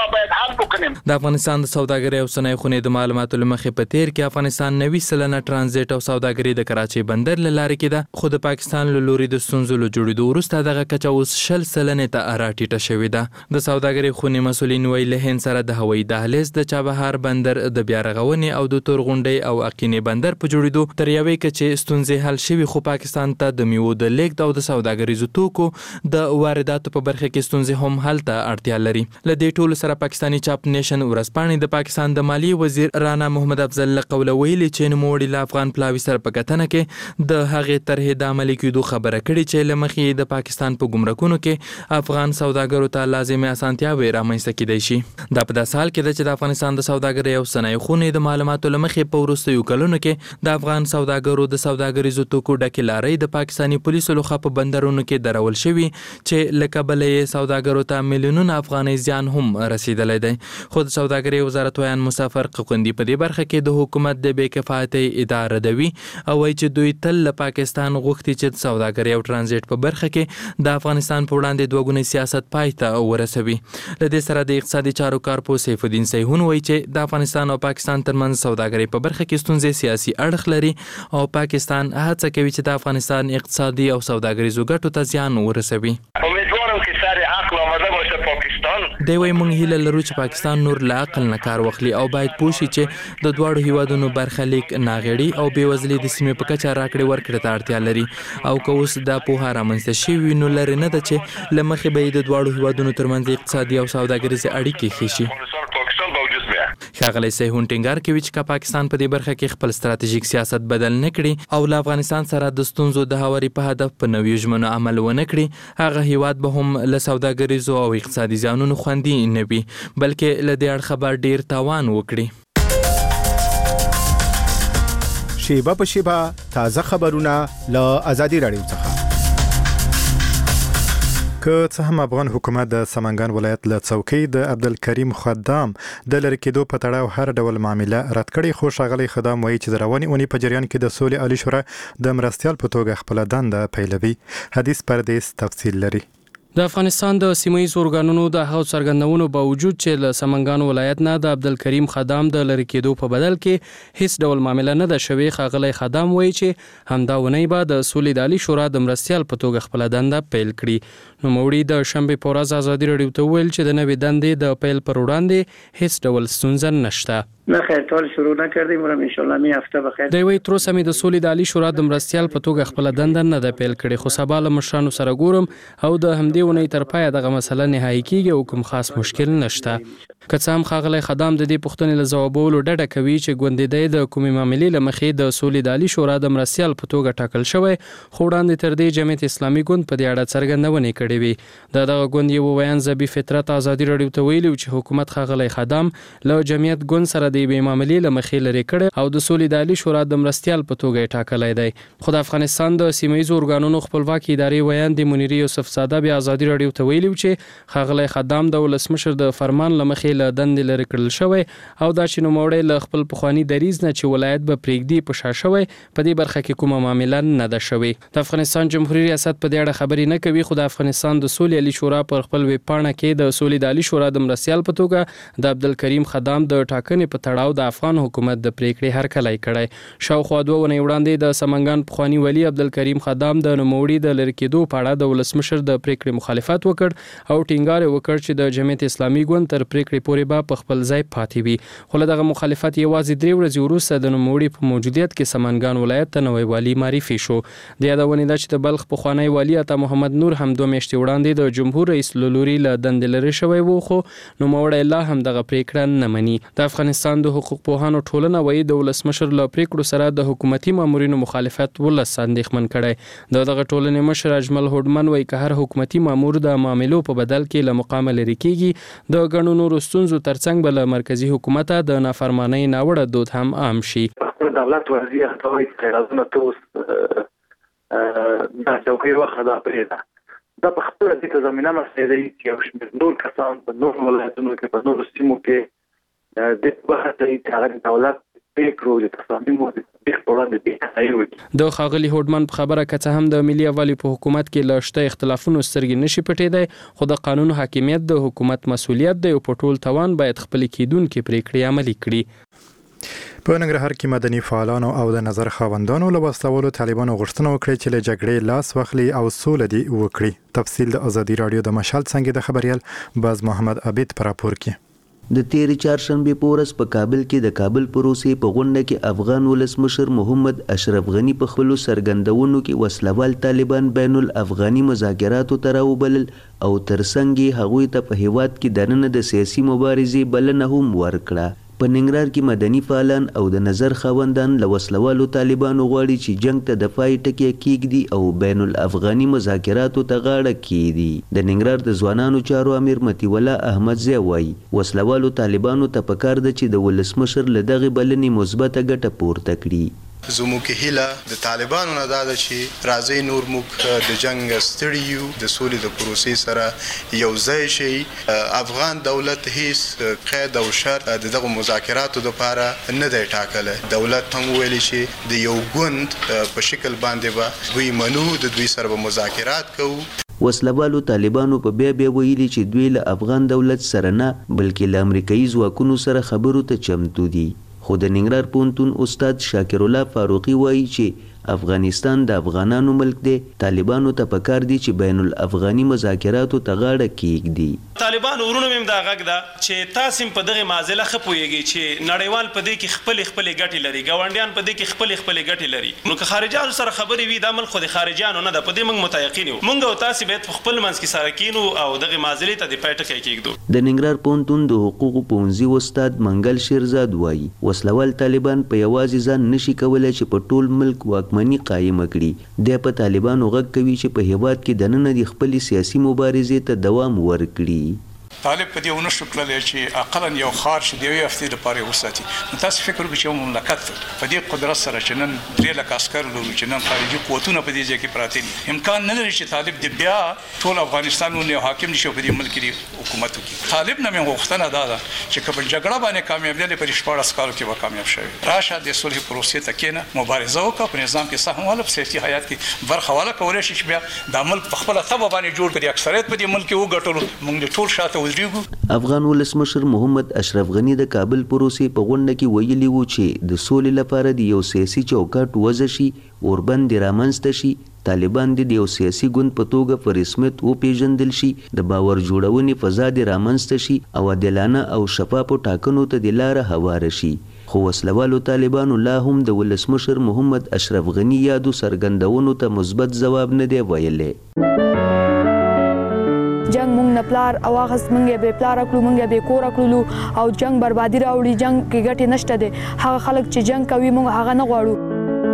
د افغانستان د سوداګرۍ او صنایعو خونې د معلوماتو له مخې په تیر کې افغانستان نوي سلنه ترانزیت او سوداګري د کراچۍ بندر له لارې کېده خو د پاکستان له لوري د ستونزو له جوړېدو وروسته دغه کچه اوس شل سلنې ته راټیټه شوې ده. د سوداګرۍ خونې مسؤلین وایي له هند سره د هوایي دهلیز د چابهار بندر د بیا رغونې او د تورغونډۍ او اقینې بندر په جوړېدو تر یوې کچې ستونزې حل شوي خو پاکستان ته د میوو د لیږد او د سوداګریزو توکو د وارداتو په برخه کې ستونزې هم حل ته اړتیا لري. له دې ټولو سره پاکستاني چاپ نیشن ورځپاڼې د پاکستان د مالیې وزیر رانا محمد افضل له قوله ویلي چې نوموړي له افغان پلاوي سره په کتنه کې د هغې طرحې د عملي کېدو خبره کړې چې له مخې د پاکستان په ګمرکونو کې افغان سوداګرو ته لازمي اسانتیاوې رامنځته کېدای شي. دا په داسې حال کې ده چې د افغانستان د سوداګرۍ او صنایعو خونې د معلوماتو له مخې په وروستیو کلونو کې د افغان سوداګرو د سوداګریزو توکو ډکې لارۍ د پاکستاني پولیسو لخوا په بندرونو کې درول شوي چې له کبله یې سوداګرو ته میلیونونه افغانۍ زیان هم رسیدلی دی. خو د سوداګرۍ وزارت ویان مسافر قوقندي په دې برخه کې د حکومت د بې کفایتۍ ادعا ردوي او وایي چې دوی تل له پاکستان غوښتي چې د سوداګرۍ او ترانزیت په برخه کې د افغانستان په وړاندې دوه ګونی سیاست پای ته ورسوي. له دې سره د اقتصادي چارو کارپو سیف الدین سیحون وایي چې د افغانستان او پاکستان ترمنځ سوداګرۍ په برخه کې ستونزې سیاسي اړخ لري او پاکستان هڅه کوي چې د افغانستان اقتصادي او سوداګریزو ګټو ته زیان ورسوي. امیدوارم که سر عقل آمده باشه پاکستان. دی وایي موږ هیله لرو چې پاکستان نور له عقل نه کار واخلي او باید پوه شي چې د دواړو هیوادونو برخلیک ناغېړي او بېوزلي د سیمې په کچه راکړې ورکړې ته اړتیا لري او که اوس دا پوهه رامنځته شوي نو لرې نه ده چې له مخې به یې د دواړو هیوادونو ترمنځ اقتصادي او سوداګریزې اړیکې ښې شي. ښاغلی سیحون ټینګار کوي چې که پاکستان په دې برخه کې خپل ستراتیژیک سیاست بدل نه کړي او له افغانستان سره د ستونزو د هواري په هدف په نویو ژمنو عمل ونه کړي هغه هیواد به هم له سوداګریزو او اقتصادي زیانونو خوندي نه وي بلکې له دې اړخه به ډیر تاوان وکړي. شیبه په شیبه تازه خبرونه له ازادي راډیو څخه. که څه هم افغان حکومت د سمنګان ولایت له څوکۍ د عبدالکریم خدام د لرې کېدو په تړاو هر ډول معامله رد کړې، خو ښاغلی خدام وایي چې د روانې اونۍ په جریان کې د سولې عالي شورا د مرستیال په توګه خپله دنده پیلوي. حدیث پردیس تفصیل لري. د افغانستان د سیمه ییز ارګانونو د هغو څرګندونو باوجود چې له سمنګان ولایت نه د عبدالکریم خدام د لرې کېدو په بدل کې هیڅ ډول معامله نه ده شوې، ښاغلی خدام وایي چې همدا اونۍ به د سولې د عالي شورا د مرستیال په توګه خپله دنده پیل کړي. نوموړي د شنبې په ورځ ازادي راډیو ته وویل چې د نوې دندې د پیل پر وړاندې هیڅ ډول ستونزه نشته. نه خیر ټول شروع نکردیم ورم ان شاء الله می هفته بخیر. د وی تر اوسه مې د سولې د عالي شورا د مرستیال په توګه خپل دنده نه ده پیل کړې، خو سبا له مشرانو سره ګورم او د همدې ونې تر پایه دغه مسله نهایی کیږي او کوم خاص مشکل نشته. که څه هم ښاغلی خدام د دې پوښتنې له ځوابولو ډډه کوي چې ګوندې د کومې معاملې له مخې د سولې د عالي شورا د مرستیال په توګه ټاکل شوی، خو وړاندې تر دې جمعیت اسلامي ګوند په دې اړه څرګندونې کړې وي. د دغه ګوند یو ویان زبی فطرت ازادي راډیو ته ویلي چې حکومت ښاغلی خدام له جمعیت ګوند سره د یوې معاملې له مخې لرې کړی او د سولې د عالي شورا د مرستیال په توګه یې ټاکلی دی. خو د افغانستان د سیمه ییزو ارګانونو خپلواکې ادارې ویان د منیري یوسف زاده بیا ازادي راډیو ته ویلي چې ښاغلی خدام د ولسمشر د فرمان له مخې له دندې لرې کړل شوی او دا چې نوموړی له خپل پخواني دریځ نه چې ولایت به پرېږدي په شا شوی، په دې برخه کې کومه معامله نه ده شوې. د افغانستان جمهوریت ریاست په دې اړه خبرې نه کوي، خو د افغانستان د سولې عالي شورا پر خپل ویب پاڼه کې د سولې د عالي شورا د مرستیال په توګه د عبدالکریم خدام د ټاکنې په تړاو د افغان حکومت د پریکړې هرکلی کړی. شاوخوا دوه اونۍ وړاندې د سمنګان پخواني والي عبدالکریم خدام د نوموړي د لرې کېدو په اړه د ولسمشر د پریکړې مخالفت وکړ او ټینګار وکړ چې د جمعیت اسلامي ګوند تر پریکړې پورې به په خپل ځای پاتې وي. خو له دغه مخالفت یوازې درې ورځې وروسته د نوموړي په موجودیت کې سمنګان ولایت ته نوی والي معرفي شو. د یادونې ده چې د بلخ پخوانی والي عطا محمد نور هم دوه میاشتې وړاندې د جمهور رئیس له لوري له دندې لرې شوی و، خو نوموړی لا هم دغه پریکړه نه مني. د افغانستان د حقوق پوهانو ټولنه وایي د ولسمشر له پریکړو سره د حکومتي مامورینو مخالفت ولس اندېښمن کړی. د دغه ټولنې مشر اجمل هوډمن وایي که هر حکومتي مامور د معاملو په بدل کې له مقامه لرې کېږي، د ګڼو نورو ستونزو ترڅنګ به له مرکزي حکومته د نافرمانۍ ناوړه دود هم عام شي. دولت وضعیت هوایی قراردادونه توس دا څوکۍ وخت دا پرېده دا په خپل دې ته زمينه مسئله چې یو شمېر نور کسان په نور ولایتونو کې په نور سیمو کې د وخت چې هغه دولت پریکړو د تصامیم د ښاغلي هوډمن په خبره که څه هم د ملي یووالي په حکومت کې له شته اختلافونو سترګې نشي پټېدی، خو د قانون حاکمیت د حکومت مسؤلیت دی او په ټول توان باید خپلې کېدونکې پریکړې عملي کړي. په ننګرهار کې مدني فعالانو او د نظر خاوندانو له وسلوالو طالبانو غوښتنه وکړه چې له جګړې لاس واخلي او سوله دې وکړي. تفصیل د ازادي راډیو د مشال څنګه د خبريال باز محمد عبید پر راپور کې. د تیرې چهارشنبې په ورځ په کابل کې د کابل پروسې په غونډه کې افغان ولسمشر محمد اشرف غنی په خپلو څرګندونو کې وسلوال طالبان بین الافغاني مذاکراتو ته راوبلل او ترڅنګ یې هغوی ته په هیواد کې دننه د سیاسي مبارزې بلنه هم ورکړه. په ننګرهار کې مدني فعالان او د نظر خاوندان له وسلوالو طالبانو غواړي چې جنگ ته دفاعي ټکیه کیږدي او بین الافغاني مذاکراتو ته غاړه کیږدي. د ننګرهار د ځوانانو چارو امیر متی الله احمد زی وایي وسلوالو طالبانو ته پکار ده چې د ولسمشر له دغه بلنې مثبته ګټه پورته کړي. زموږ هیله د طالبانو نه دا ده چې راځي نور موږ د جنگ ستړي یو د سولې د پروسې سره یو ځای شي. افغان دولت هیڅ قید او شرط د دغه مذاکراتو لپاره نه دی ټاکلی. دولت هم ویلي چې د یو ګوند په شکل باندې به دوی منو د دوی سره به مذاکرات کوو. وسلوالو طالبانو په بیا بیا ویلي چې دوی له افغان دولت سره نه بلکې له امریکایي ځواکونو سره خبرو ته چمتو دي. خو د ننګرهار پوهنتون استاد شاکر الله فاروقي وایي چې افغانستان د افغانانو ملک دی، طالبانو ته پکار دي چې بین الافغاني مذاکراتو ته غاړه کیږدي. طالبانو ورونو مم دا غږ ده چې تاسو په دغه معضله خپويږي چې نړیوال په دې کې خپل خپل ګټې لري، ګاونډیان په دې کې خپل خپل ګټې لري. نو که خارجانو سره خبرې وي دا مل خو د خارجانو نه ده، په دې موږ متيقن یو. موږ او تاسو باید خپل منځ کې سره کینو او دغه معضله ته د پټه کېږدو. د ننګرهار پوهنتون د حقوقو پوهنځي استاد منګل شیرزاد وایي وسلوال طالبان په یوازې ځان نشي کولای چې په ټول ملک واکمني قائم کړي. د په طالبانو غږ کوي چې په هیواد کې دننه د خپل سیاسي مبارزې ته دوام ورکړي. طالب په دې ونه شو کړل چې اقلا یو خار شي دی یو هفته لپاره وساتي. تاسو فکر وکړئ چې مملکت په دې قدرت سره چې نن درې لک عسكر لرو چې نن خارجي قوتونه په دې ځای کې پراته دي، امکان نه لري چې طالب دې بیا ټول افغانستان ونه حاکم نشي په دې ملک کې حکومت وکړي. طالب نه مې غوښتنه ده چې کله جګړه باندې کامیاب دي په شپږ کالو کې به کامیاب شي. راشه د صلح پروسې ته کېنه مبارزه وکړه په نظام کې سهم والا په سیاسي حیات کې برخه والا کولای شي چې بیا د ملک په خپل تبه باندې جوړ کړي. اکثریت په دې ملک کې وګټلو موږ ټول شاته ودرېږو. افغان ولسمشر محمد اشرف غنی د کابل پروسې په غونډه کې ویلي وو چې د سولې لپاره د یو سیاسي چوکاټ وضع شي، اوربند رامنځته شي، طالبان د یو سیاسي ګوند په توګه په رسمیت وپیژندل شي، د باور جوړونې فضا د رامنځته شي او عادلانه او شفافو ټاکنو ته د لاره هواره شي. خو وسلوالو طالبانو لا هم د ولسمشر محمد اشرف غنی یادو څرګندونو ته مثبت ځواب نه دی ویلی. جنگ مونږ نه پلار او هغه مونږ به پلار کړو، مونږ به کور کړو او جنگ بربادي راوړي. جنگ کې ګټه نشته ده. هغه خلک چې جنگ کوي مونږ هغه نه غواړو.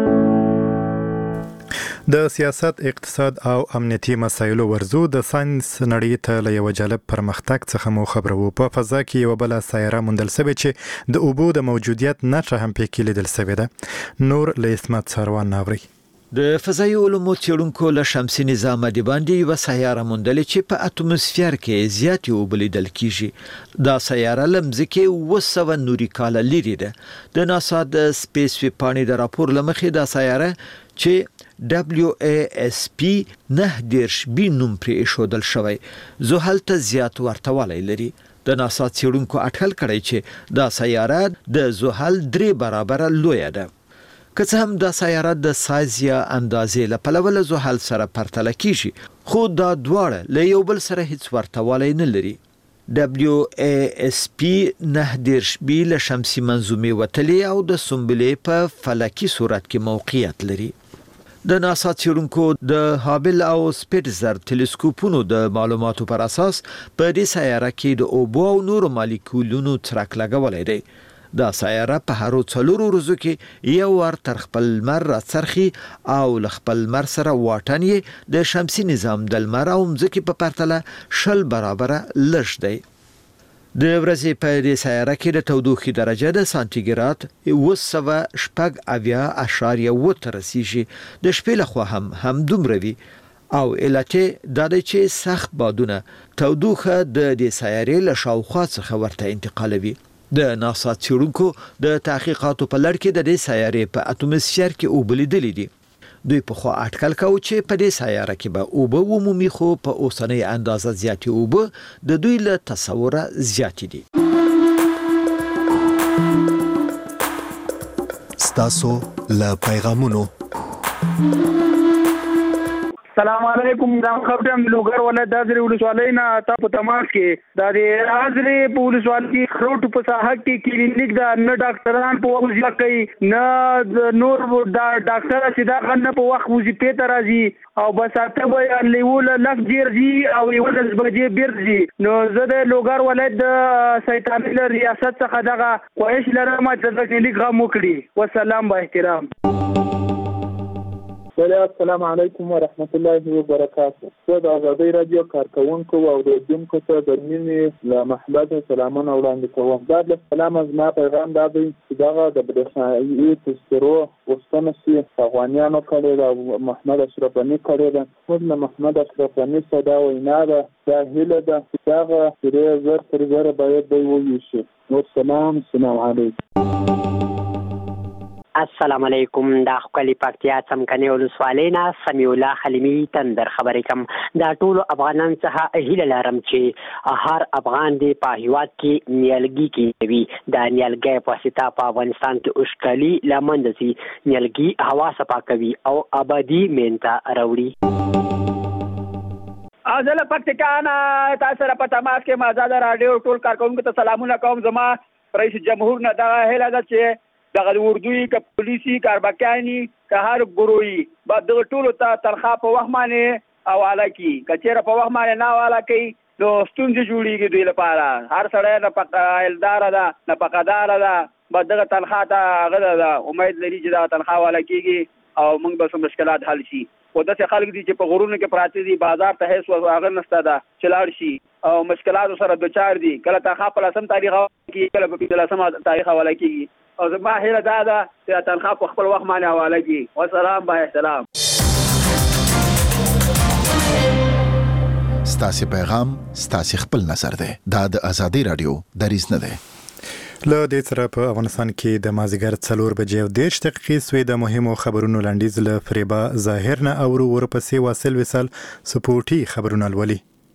د سیاست، اقتصاد او امنیتي مسایلو ورزو د ساينس نړۍ ته له یو جالب پرمختګ څخه مو خبرو. په فضا کې یو بل سیاره موندل شوې چې د اوبو د موجودیت نښه هم پکې لیدل شوې ده. نور له اسمت سروان ناوري. د فضایي علومو څېړونکو له شمسي نظام د باندې یو سیاره موندلې چې په اتموسفیر کې زیاتې اوبه لیدل کیږي. دا سیاره له مځکې اوه سوه نوري کاله لرې ده. د ناسا د سپیس ویبپاڼې د راپور له مخې دا سیاره چې دبلیو ای اس پی نه دیرش بي نوم پرې ایښودل شوی زحل ته زیات ورته والی لري. د ناسا څېړونکو اټکل کړی چې دا سیاره د زحل درې برابره لویه ده. که څه هم دا سیاره د سایز یا اندازې له پلوه له زحل سره پرتله کیږي، خو دا دواړه له یو بل سره هیڅ ورته والی نه لري. دبلیو ای اس پی نه دیرش بي له شمسي منظومې وتلې او د سنبلې په فلکي صورت کې موقعیت لري. د ناسا څېړونکو د هابل او سپیټزر ټلسکوپونو د معلوماتو پر اساس په دې سیاره کې د اوبو او نورو مالیکولونو څرک لګولی دی. دا سیاره په هرو څلورو ورځو کې یو وار تر خپل لمر راڅرخي او له خپل لمر سره واټن یې د شمسي نظام د لمر او مځکې په پرتله شل برابره لږ دی. د ورځې په دې سیاره کې د تودوخې درجه د سانتیګراد اوه سوه شپږ اویا اعشاریه اووه ته رسیږي. د شپې لخوا هم همدومره وي او علت دا دی چې سخت بادونه تودوخه د دې سیارې له شاوخوا څخه ورته انتقالوي. د ناسا څېړونکو د تحقیقاتو په لړ کې د دې سیارې په اتموسفیر کې اوبه لیدلې دي. دوی په خوا اټکل کوي چې په دې سیاره کې به اوبه ومومي، خو په اوسنۍ اندازه زیاتې اوبه د دوی له تصوره زیاتې دي. ستاسو له پیغامونو. السلام علیکم. دا خبرم لوګر ولایت د ازرې ولسوالۍ نه تاسو په تماس کې دا د ازرې په ولسوالۍ کې خروټ په ساحه کې کلینیک دا نه ډاکټران په وظیفه کوي، نه نور دا ډاکټر چې دا غنه په وخت وظیفه ته راځي او بس اته به لیول لف جیرجی او یو د بجې بیرجی. نو زه د لوګر ولایت د سیطاني ریاست څخه دغه کوښښ لرم چې د کلینیک غو کړی. والسلام با احترام. السلام علیکم ورحمت الله وبرکاته. زه د ازادۍ رادیو کارکونکو او اوریدونکو ته د مینې له محبت سلامونه وړاندې کوم. دا د سلام زما پیغام دا دی چې دغه د برېښنایي تذکرو غوښتنه چې افغانانو کړې ده، محمد اشرف غني کړې ده. موږ له محمد اشرف غني څخه دا وینا ده، دا هیله ده چې دغه درې زر تر زره باید دی وویشي. والسلام السلام علیکم. السلام علیکم. دا خپل پکتیا څمکني ولسوالۍ نه سمیع الله حلیمي تندر خبرې کوم. دا ټول افغانان څخه هیله لرم چې هر افغان دی په هیواد کې نیالګي کوي. دا نیالګي په واسطه په افغانستان کې اوشکالي لمنځه سي. نیالګي هوا صفا کوي او آبادی مینته راوړي. ازله پکتیکانا تاسو را په تماس کې مازاد رادیو ټول کارکونکو ته سلامونه کوم. زما رئیس جمهور نه دا هیله ده چې دغه اردوی که پولیسي کاربکانی که هر ګروي بعد دغه ټولو ته تنخوا په وخت باندې حواله کړي. که چېرې په وخت باندې نه حواله کوي نو ستونزې جوړېږي دوی لپاره. هر سړی نفقهداره ده، نفقهداره ده، بعد دغه تنخوا ته هغه ده امید لري چې دغه تنخوا حواله کېږي او موږ به څه مشکلات حل شي. خو داسې خلک دي چې په غرونو کې پراته دي، بازار ته هېڅ هغه نشته ده چې لاړ شي. او مشکلات سره دوچار دي کله تنخواه په لسم تاریخ کې کله په لسم تاریخ حواله کیږي او زما هیله دا ده چې تنخواه په خپل وخت باندې حواله کیږي والسلام با احترام. ستاسو پیغام ستاسو خپل نظر ده دا د ازادي رادیو دریز نه ده. له دې سره په افغانستان کې د مازیګر څلور بجې او دېرش دقیقې سوې د مهمو خبرونو لنډیز له فریبا ظاهر نه اورو ورپسې واصل وصل سپورټي خبرونه لولي.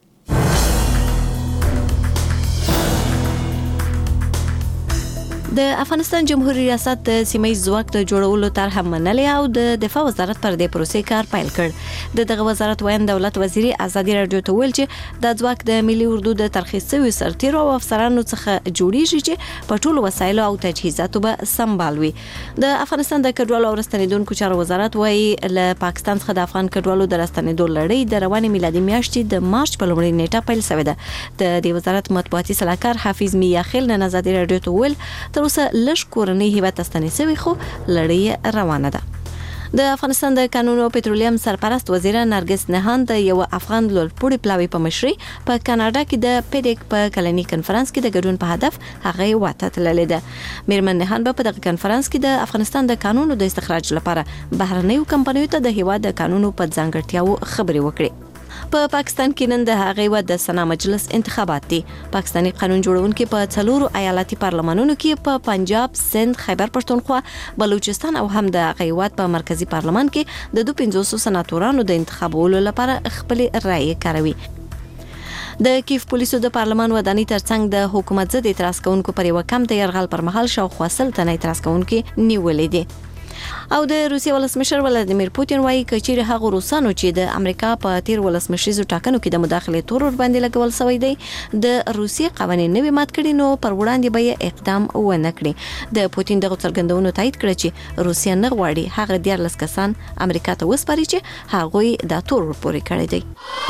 د افغانستان جمهوریت ریاست د سیمې ځواک د جوړولو طرح منلې او د دفاع وزارت پر دې پروسې کار پیل کړ. د دغه وزارت وایي دولت وزیر ازادي رادیو ته ویل چې د ځواک د ملي اردو د ترخیص شوي سرتیرو او افسرانو څخه جوړیږي چې په ټولو وسایلو او تجهیزاتو به سمبال وي. د افغانستان د کډوالو او راستنیدونکو چارو وزارت وایي له پاکستان څخه د افغان کډوالو د راستنیدو لړۍ د روانې میلادي میاشتې د مارچ په لومړۍ نیټه پیل شوې ده. د دې وزارت مطبوعاتي سلاکار حافظ میاخیل نن ازادي رادیو ته ویل اوسه لږ کورنۍ هیواد ستنې سوي خو لړۍ روانه ده. د افغانستان د قانون او پټرولیم سرپرست وزیر نرګس نهان د یو افغان لوړپوړي پلاوي په مشرۍ په کاناډا کې د پیډک په کلنی کنفرانس کې د ګډون په هدف هغه واته تللې ده. میرمن نهان په دغه کنفرانس کې د افغانستان د قانون د استخراج لپاره بهرنیو کمپنیو ته د هیواد د قانون په ځانګړتیاو خبرې وکړې. په پاکستان کې نن د هغې و د سنا مجلس انتخابات دي. پاکستاني قانون جوړونکي په څلورو ایالتي پارلمانونو کې په پنجاب، سند، خیبر پښتونخوا، بلوچستان او هم د هغې په مرکزی پارلمان کې د دوه پنځوس سناتورانو د انتخابولو لپاره خپل رائے کاروي. د کیف پولیسو د پارلمان ودانۍ ترڅنګ د حکومت ضد اعتراض کوونکو پر یو کم د يرغل پر مهال شاوخوا سل تنه اعتراض کوونکي نیولې دي. او د روسیې ولسمشر ولادیمیر پوتین وایي کچېر هغه روسانو چې د امریکا په تیر ولسمشریزو ټاکنو کې د مداخلې تور ور باندې لګول شوی دی د روسیې قوانین نوي مات کړي نو پر وړاندې به اقدام ونه کړي. د پوتین دغه څرګندونو تایید کړ چې روسیا نه غواړي هغه دیارلس کسان امریکا ته وسپاري چې هغه د تور ور پورې کړی دی.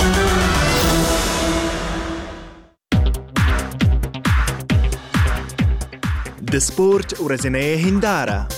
د سپورت ورځنۍ هنداره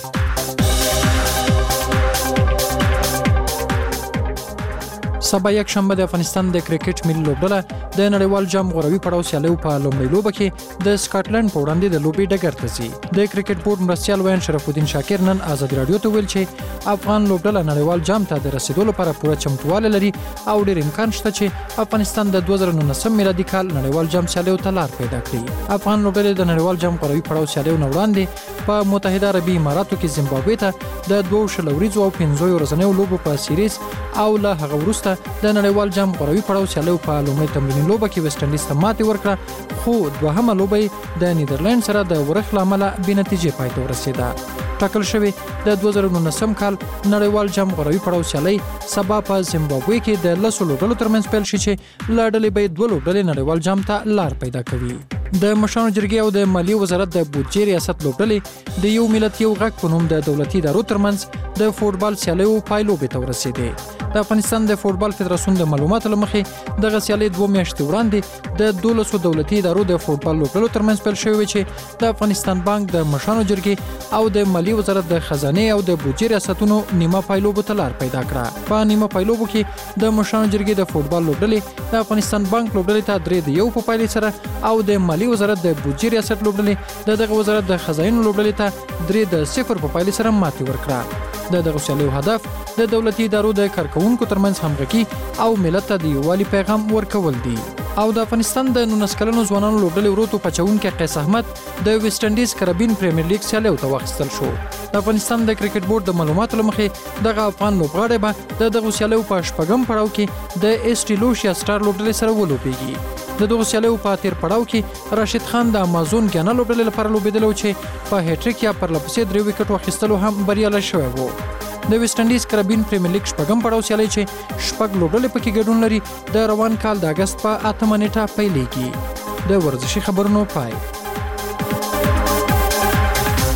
سبا یک شنبه د افغانستان د کرکټ ملي لوبډله د نړیوال جام غوروي پړاو سیالیو په لومړۍ لوبه کې د سکاټلند په وړاندې د لوبې ډګر ته ځي. د کرکټ بورډ مرستیال وین شرف الدین شاکر نن ازادي رادیو ته ویل چې افغان لوبډله نړیوال جام ته د رسیدو لپاره پوره چمتووالی لري او ډېر امکان شته چې افغانستان د دوه زره نولسم میلادي کال نړیوال جام سیالیو ته لار پیدا کړي. افغان لوبډلې د نړیوال جام غوروي پړاو سیالیو نه وړاندې په متحده عربي اماراتو کې زیمبابوې ته د دوه شل وریځو او پنځه ورځنیو لوبو په سیریز او له هغه وروسته د نړیوال جام غوروي پړاو سیالیو په لومړۍ تمریني لوبه کې ویسټ انډیز ته ماتې ورکړه خو دوهمه لوبه د نیدرلند سره د ورخ له امله بې نتیجې پای ته ورسېده. ټاکل شوی د دوه زره نولسم کال نړیوال جام غوروي پړاو سیالي سبا په زیمبابوې کې د لسو لوبډلو ترمنځ پیل شي چې له ډلې به دوه لوبډلې نړیوال جام ته لار پیدا کوي. د مشرانو جرګې او د مالیې وزارت د بودجې ریاست لوبډلې د یو ملت یو غږ په نوم د دولتي ادارو ترمنځ د فوټبال سیالیو پایلوبې ته ورسېدې. د افغانستان د فوټبال فدراسیون د معلوماتو له مخې دغه سیالي دوه میاشتې وړاندې د دولسو دولتي ادارو د فوټبال لوبډلو ترمنځ پیل شوې چې د افغانستان بانک د مشرانو جرګې او د مالیې وزارت د خزانه او د بودجې ریاستونو نیمه پایلوبو ته لار پیدا کړه. په نیمه پایلوبو کې د مشرانو جرګې د فوټبال لوبډلې د افغانستان بانک لوبډلې ته درې د یو په پایلې سره او د مالیې وزارت د بودجې ریاست لوبډلې د دغه وزارت د خزاینو لوبډلې ته درې د صفر په پایلې سره ماتې ورکړه. د دغه سیالیو هدف د دولتي ادارو د کارکونکو ترمنځ همغږي او ملت ته د یووالي پیغام ورکول دي. او د افغانستان د نولس کلنو ځوانانو لوبډلې وروتو پچونکي قیس احمد د ویسټ انډیز کربین پریمیر لیګ سیالیو ته واخیستل شو. د افغانستان د کرکټ بورډ د معلوماتو له مخې دغه افغان لوبغاړی به د دغه سیالیو په شپږم پړاو کې د ایس ټي لوشیا سټار لوبډلې سره ولوبېږي. د دغه سیالیو په تیر پړاو کې راشد خان د امازون ګانا لوبډلې لپاره لوبېدلی چې په هټریک یا پرلپسې درې وکټو اخیستلو هم بریالی شوی و. د ویسټ انډیز کربین پریمیر لیګ شپږم پړاو سیالي چې شپږ لوبډلې پکې ګډون لري د روان کال د اگست په اتمه نیټه پیلېږي. د ورزشي خبرونو پای.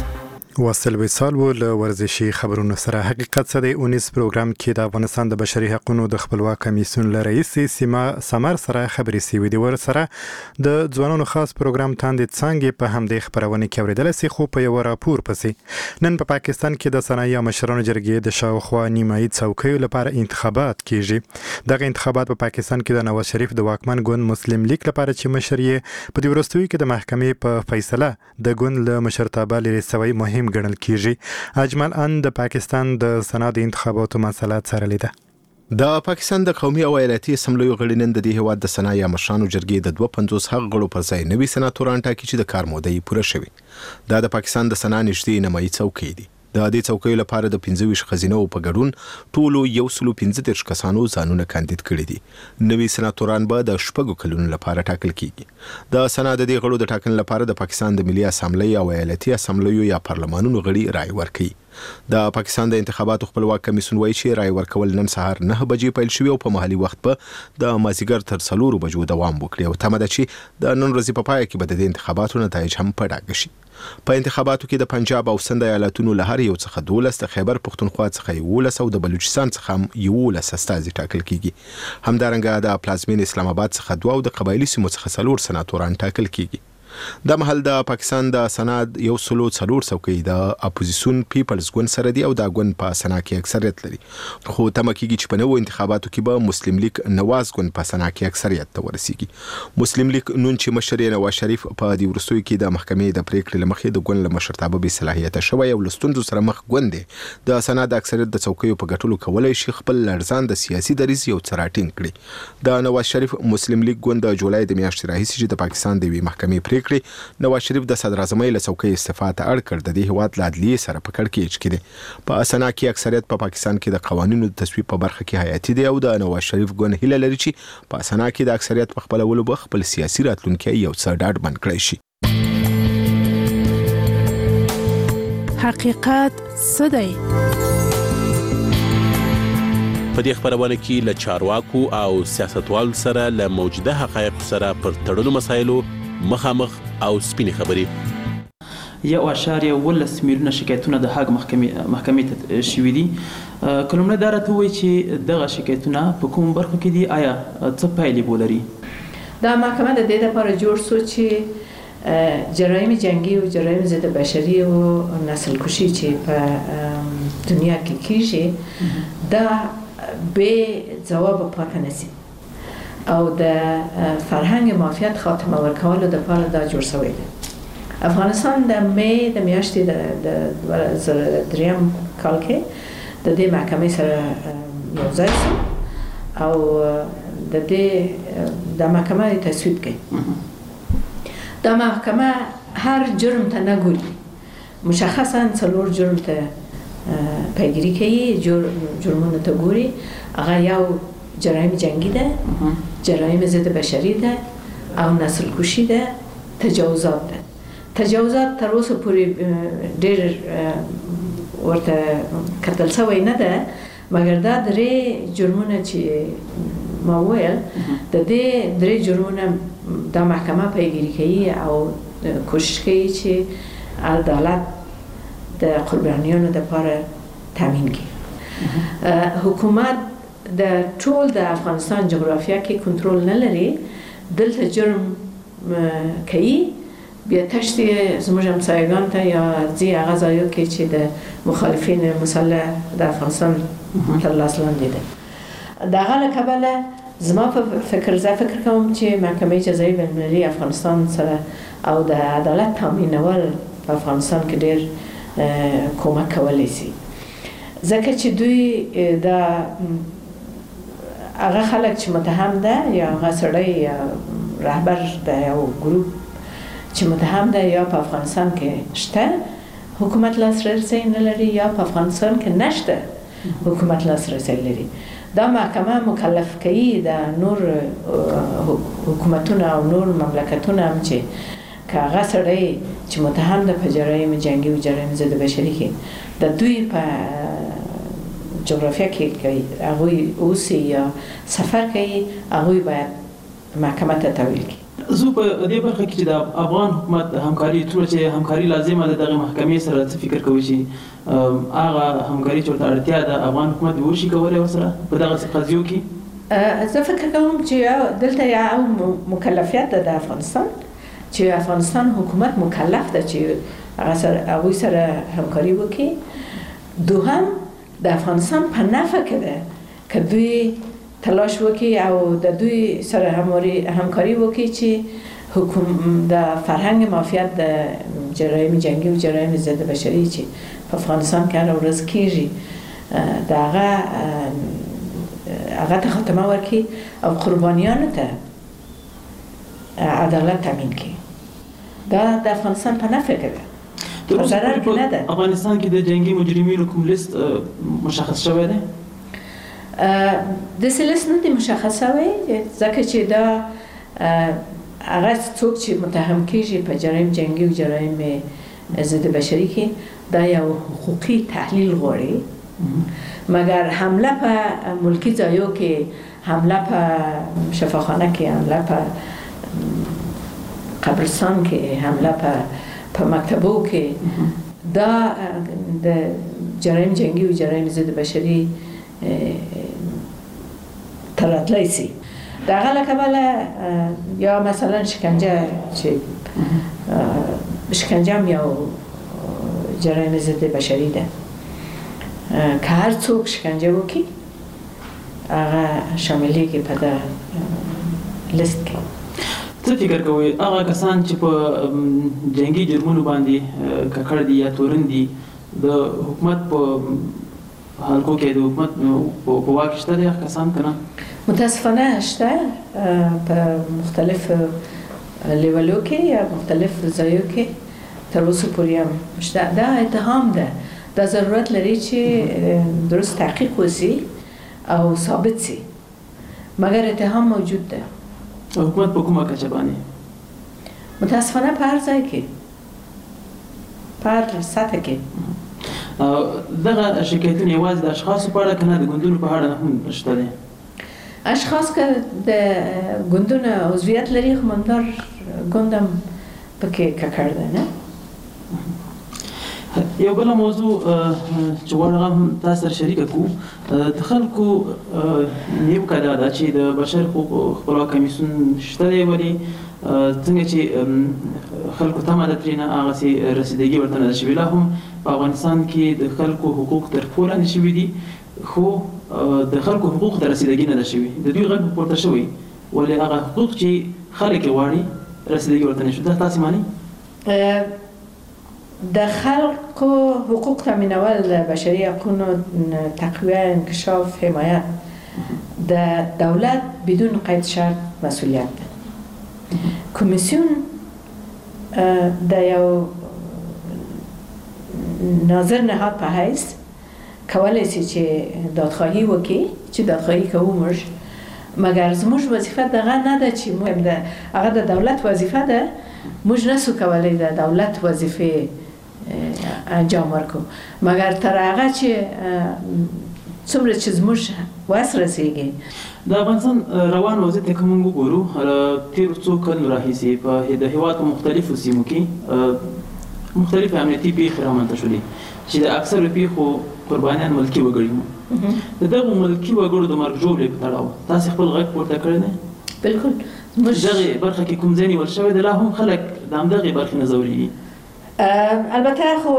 واصل وصال ول ورزشي خبرونو سره حقیقت څه دی اونیس پروګرام کې د افغانستان د بشري حقوقو د خپلواک کمیسیون رئیس سیما سمر سره خبرې سوي دی ور سره د ځوانانو خاص پروګرام تاندې څنګه په همدې خبرونه کې اوریدل سي خو په یو راپور پسې نن په پا پاکستان کې د صنایع مشرانو جرګې د شاوخوا نیمایي څوکیو لپاره انتخابات کیږي دغه انتخابات په پا پاکستان کې د نواز شریف د واکمن ګوند مسلم لیگ لپاره چې مشري په دې ورستوي کې د محکمې په فیصله د ګوند له مشرتابه لري سوي مهم ګڼل کیږي. اجمل ان د پاکستان د سنا د انتخاباتو مسله څارلې ده. د پاکستان د قومي او ایالتي اسمبلیو غړي نن د دې هیواد د صنایع مشرانو جرګې د دوه پنځوس حق غړو پر ځای نوي سناتوران ټاکي چې د کار موده یې پوره شوې. دا د پاکستان د صنایع نږدې نیمایي څوکۍ دي. د دې څوکۍ لپاره د پنځه ویشت خزینو په ګډون ټولو یو سلو پنځه دېرش کسانو ځانونه کاندید کړي دي. نوي سناتوران به د شپږو کلونو لپاره ټاکل کیږي. د سنا د دې غړو د ټاکنې لپاره د پاکستان د ملي اسامبلۍ او ایالتي اسامبلیو یا پارلمانونو غړي رائے ورکوي. د پاکستان د انتخاباتو خپلواک کمیسیون وایي چې رائے ورکول نن سهار نه بجې پیل شوی او په محلي وخت په د مازیګر تر څلورو بجو دوام وکړي او تمه ده چې د نن ورځې په پای کې به د انتخاباتو نتایج هم په ډاګه شي. په انتخاباتو کې د پنجاب او سند ایالتونو له هر یو څخه دولس، د خیبر پختونخوا څخه یولس او د بلوچستان څخه هم یولس استازي ټاکل کیږي. همدارنګه د پلازمین اسلام آباد څخه دوه او د قبایلی سیمو څخه څلور سناتوران ټاکل کیږي. د محل د پاکستان د سند یو سلو څلور څوکۍ د اپوزیسیون پیپلز ګوند سره دی او دا ګوند په سنا کې اکثریت لري. خو تمه کیږي چې په نوو انتخاباتو کې به مسلم لیگ نواز ګوند په سنا کې اکثریت ته ورسیږي. مسلم لیگ نون چې مشر نواز شریف په دې ورستوي کې د محکمې د پریکړې لمخې د ګوند له مشرتابه به صلاحیت شوی او لستوندو سره مخ ګوند د سنا د اکثریت د څوکیو په ګټلو کولای شي خپل لړزان د سیاسي دریز یو څراټینګ کړي. د نواز شریف مسلم لیگ ګوند د جولای د میاشتې راهیسې چې د پاکستان د وی محکمې پریکړې نواز شریف د صدر اعظم له څوکۍ استعفا ته اړ کړ. د دې هیواد له عدلیې سره په کړکېچ کې دی. په سنا کې اکثریت په پا پاکستان کې د قوانینو د تصویب په برخه کې حیاتي دی او د نواز شریف ګوند هیله لري چې په سنا کې د اکثریت په خپلولو به خپل سیاسي راتلونکی یو څه ډاډ بند کړی شي. حقیقت څه دی؟ په دې خبرونه کې له چارواکو او سیاستوالو سره له موجوده حقایق سره پر تړلو مسایلو مخامخ او سپینې خبرې. یو اشاریه ولس میلیونه شکایتونه د هاګ محکمې محکمې ته شوي دي. کلمه دا راته وایي چې دغه شکایتونه په کوم برخو کې دي، آیا څه پایلې بولري؟ دا محکمه د دې لپاره جوړ شو چې جرایم جنگی او جرایم ضد بشری او نسل کشی چې په دنیا کې کیږي دا به جواب پاتې نشي او د فرهنګ مافیات خاتمه ورکولو د لپاره دا جوړ شوی دی. افغانستان د می د میاشتې د دوه زره دریم کال کې د دې محکمې سره یو ځای شو او د دې د محکمې تصویب کړي. دا محکمه هر جرم ته نه ګوري، مشخصا څلور جرم ته پیگیری کوي، جرمونو ته ګوري. هغه یو جرایم جنگی ده، جرایم ضد بشری ده او نسل کشی ده، تجاوزات ده. تجاوزات تر اوسه پورې ډېر ورته کتل شوی نه ده، مګر دا درې جرمونه چې ما وویل د دې درې جرمونه دا محکمه پیگیری کوي او کوشش کوي چې عدالت د قربانیانو لپاره تامین کړي. حکومت د ټول د افغانستان جغرافیه کې کنټرول نه لري، دلته جرم کوي بیا تشتی زموږ همسایگان ته یا ځي هغه ځایو کې چې د مخالفین مسلح د افغانستان تر لاس لاندې ده. د هغه له کبله زما په فکر زه فکر کوم چې محکمې جزایي بین‌المللي افغانستان سره او د عدالت تامینول په افغانستان کې ډېر کمک کولی شي، ځکه چې دوی د هغه خلک چې متهم ده یا هغه سړی یا رهبر د یو ګروپ چې متهم ده یا په افغانستان کې شته حکومت لاسرسی نه لري یا په افغانستان کې نشته حکومت لاسرسی لري. دا محکمه مکلف کوي د نور حکومتونه او نور مملکتونه هم چې که هغه سړی چې متهم ده په جرایم جنگی او جرایم ضد بشري کې د دوی په جغرافیه کې کوي هغوی اوسي یا سفر کوي، هغوی باید محکمه ته تحویل کړي. زه په دې برخه کې چې د افغان حکومت همکاري ټول چې همکاري لازمه ده دغه محکمې سره څه فکر کوي چې هغه همکاري چې ورته اړتیا ده افغان حکومت وشي کولی ورسره په دغسې قضیو کې؟ زه فکر کوم چې دلته یو مکلفیت ده د افغانستان چې افغانستان حکومت مکلف ده چې هغه سره هغوی سره همکاري وکړي. دوهم د افغانستان په نفع کې ده که دوی تلاش وکړي او د دوی سره همکاري وکړي چې حکوم د فرهنګ مافیات د جرایم جنگي او جرایم ضد بشري چې په افغانستان کې هره ورځ کېږي د هغه هغه ته خاتمه ورکړي او قربانیانو ته عدالت تامین کړي. دا د افغانستان په نفع کې ده، په ضرر کې نه ده. افغانستان کې د جنگي مجرمینو کوم لیست مشخص شوی دی؟ داسې لیست نه دی مشخص شوی ځکه چې دا هغه څوک چې متهم کېږي په جرایم جنگي او جرایم ضد بشري کې دا یو حقوقي تحلیل غواړي، مګر حمله په ملکی ځایو کې، حمله په شفاخانه کې، حمله په قبرستان کې، حمله په په مکتبو کې دا د جرایم جنگي او جرایم ضد بشري تراتلی سي. د هغه له کبله یا مثلا شکنجه چې شکنجه هم یو جرایم ضد بشري ده که هر څوک شکنجه وکړي هغه شاملیږي په دا لیست کې. څه فکر کوئ هغه کسان چې په جنګي جرمونو باندې ککړ دي یا تورن دي د حکومت په حلقو کې د حکومت په واک شته دي هغه کسان که نه؟ متاسفانه شته په مختلفو لیولو کې یا مختلف ځایو کې تر اوسه پورې هم شته. دا اتهام ده، دا ضرورت لري چې درست تحقیق وشي او ثابت شي، مګر اتهام موجود ده. حکومت په کومه کچه باندې؟ متاسفانه په هر ځای کې، په هر سطح کې. دغه شکایتونه یوازې د اشخاصو په اړه که نه د ګوندونو په اړه هم شته دی؟ اشخاص که د ګوندونو عضویت لري خو مندار ګوند هم پکې ککړ دی نه. یو بله موضوع چې غواړم هم تاسو سره شریکه کړو، د خلکو نیوکه دا ده چې د بشر حقوقو خپلواک کمیسیون شته دی، ولې څنګه چې خلکو تمه ده ترېنه هغسې رسیدګي ورته نه ده شوې. لا هم په افغانستان کې د خلکو حقوق تر پښو لاندې شوي دي، خو د خلکو حقوق ته رسیدګي نه ده شوې. د دوی غږ پورته شوی، ولې هغه حقوق چې خلک یې غواړي رسیدګي ورته نه شو. دا تاسې معنی؟ د خلقو حقوق تامینول د بشري حقوقو تقویه، انکشاف، حمایت د دولت بدون قید شرط مسئولیت ده. کمیسیون د یو ناظر نهاد په حیث کولی شي چې دادخواهي وکړي، چې دادخواهي کوو موږ، مګر زموږ وظیفه دغه نه ده چې مهم ده، هغه د دولت وظیفه ده. موږ نسو کولی د دولت وظیفې انجام ورکو، مګر تر هغه چې څومره چې زموږ وس رسیږي. د افغانستان روان وضعیت که موږ وګورو تېرو څو کلونو راهیسې په د هېواد په مختلفو سیمو کې مختلفې امنیتي پېښې رامنځته شولې چې د اکثرو پېښو قربانیان ملکي وګړي وو. د دغو ملکي وګړو د مرګ ژوبلې په تړاو تاسې خپل غږ پورته کړی دی؟ بلکل. دغې برخه کې کوم ځای نیول شوی دی؟ لا هم خلک د همدغې برخې نه ځورېږي. البته خو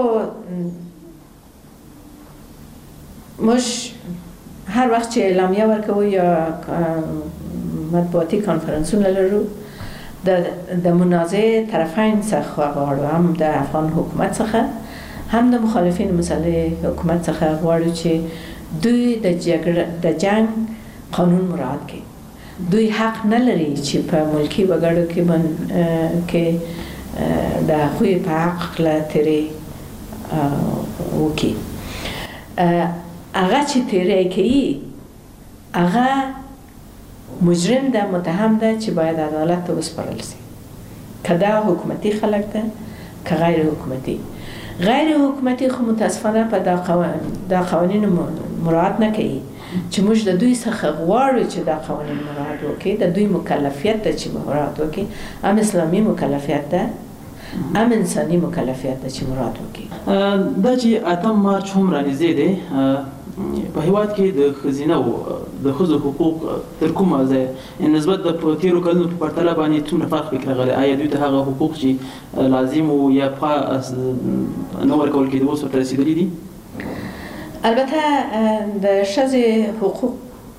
موږ هر وخت چې اعلامیه ورکوو یا مطبوعاتي کانفرنسونه لرو د منازعې طرفین څخه غواړو، هم د افغان حکومت څخه هم د مخالفین مسلح حکومت څخه غواړو چې دوی د جګړه د جنگ قانون مراعات کړي. دوی حق نه لري چې په ملکي وګړو کې کې د هغوی په حق له تېرې وکړي. هغه چې تېری کوي هغه مجرم ده، متهم ده چې باید عدالت ته وسپارل شي، که دا حکومتي خلک ده که غیر حکومتي. غیر حکومتي خو متاسفانه په دا قوانینو مراعات نه کوي، چې موږ د دوی څخه غواړو چې دا قوانین مراعات وکړي، د دوی مکلفیت ده چې مراعات وکړي، هم اسلامي مکلفیت ده هم انساني مکلفیت ده چې مراعات وکړي. دا چې اتم مارچ هم رانږدې دی، په هیواد کې د ښځینه او د ښځو حقوق تر کومه ځایه نسبت د تېرو کلونو په پرتله باندې څومره فرق پکې راغلی؟ آیا دوی ته هغه حقوق چې لازم و یا پخوا نه ورکول کېده اوس ورته رسېدلي دي؟ البته د ښځې حقوق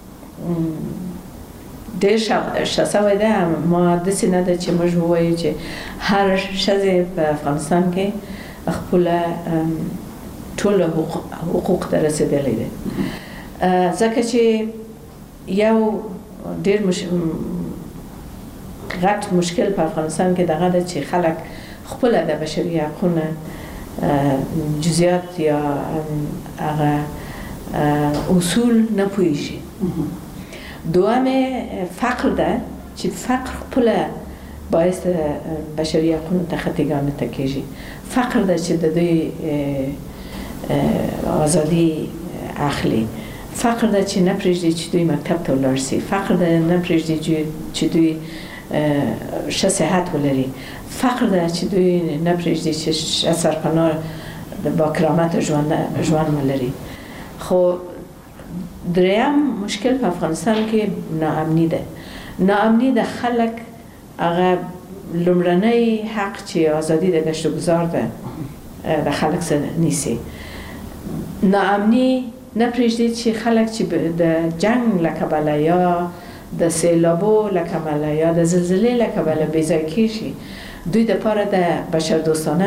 ډېر ښه سوی ده، ما داسې نه ده چې موږ ووایو چې هر ښځې په افغانستان کې خپله ټول حقوق ته رسېدلی دی، ځکه چې یو ډېر غټ مشکل په افغانستان کې دغه ده چې خلک خپله د بشري حقونه جزئیات یا هغه اصول نه پوهېږي. دومه فقر ده چې فقر خپله باعث بشري حقونو ته خطیګانې ته کېږي. فقر ده چې د دوی آزادي اخلي، فقر ده چې نه پرېږدي چې دوی مکتب ته ولاړ شي، فقر ده نه پرېږدي چې دوی ښه صحت ولري، فقر ده چې دوی نه پرېږدي چې ښه سرپناه با کرامت ژوند ولري. خو دریم مشکل په افغانستان کې ناامني ده. ناامني د خلک هغه لومړنی حق چې ازادي د گشت و گذار ده د خلک سره نیسي. ناامني نه پرېږدي چې خلک چې د جنگ له کبله یا د سیلابو له کبله یا د زلزلې له کبله بېځای کېږي، دوی دپاره د بشردوستانه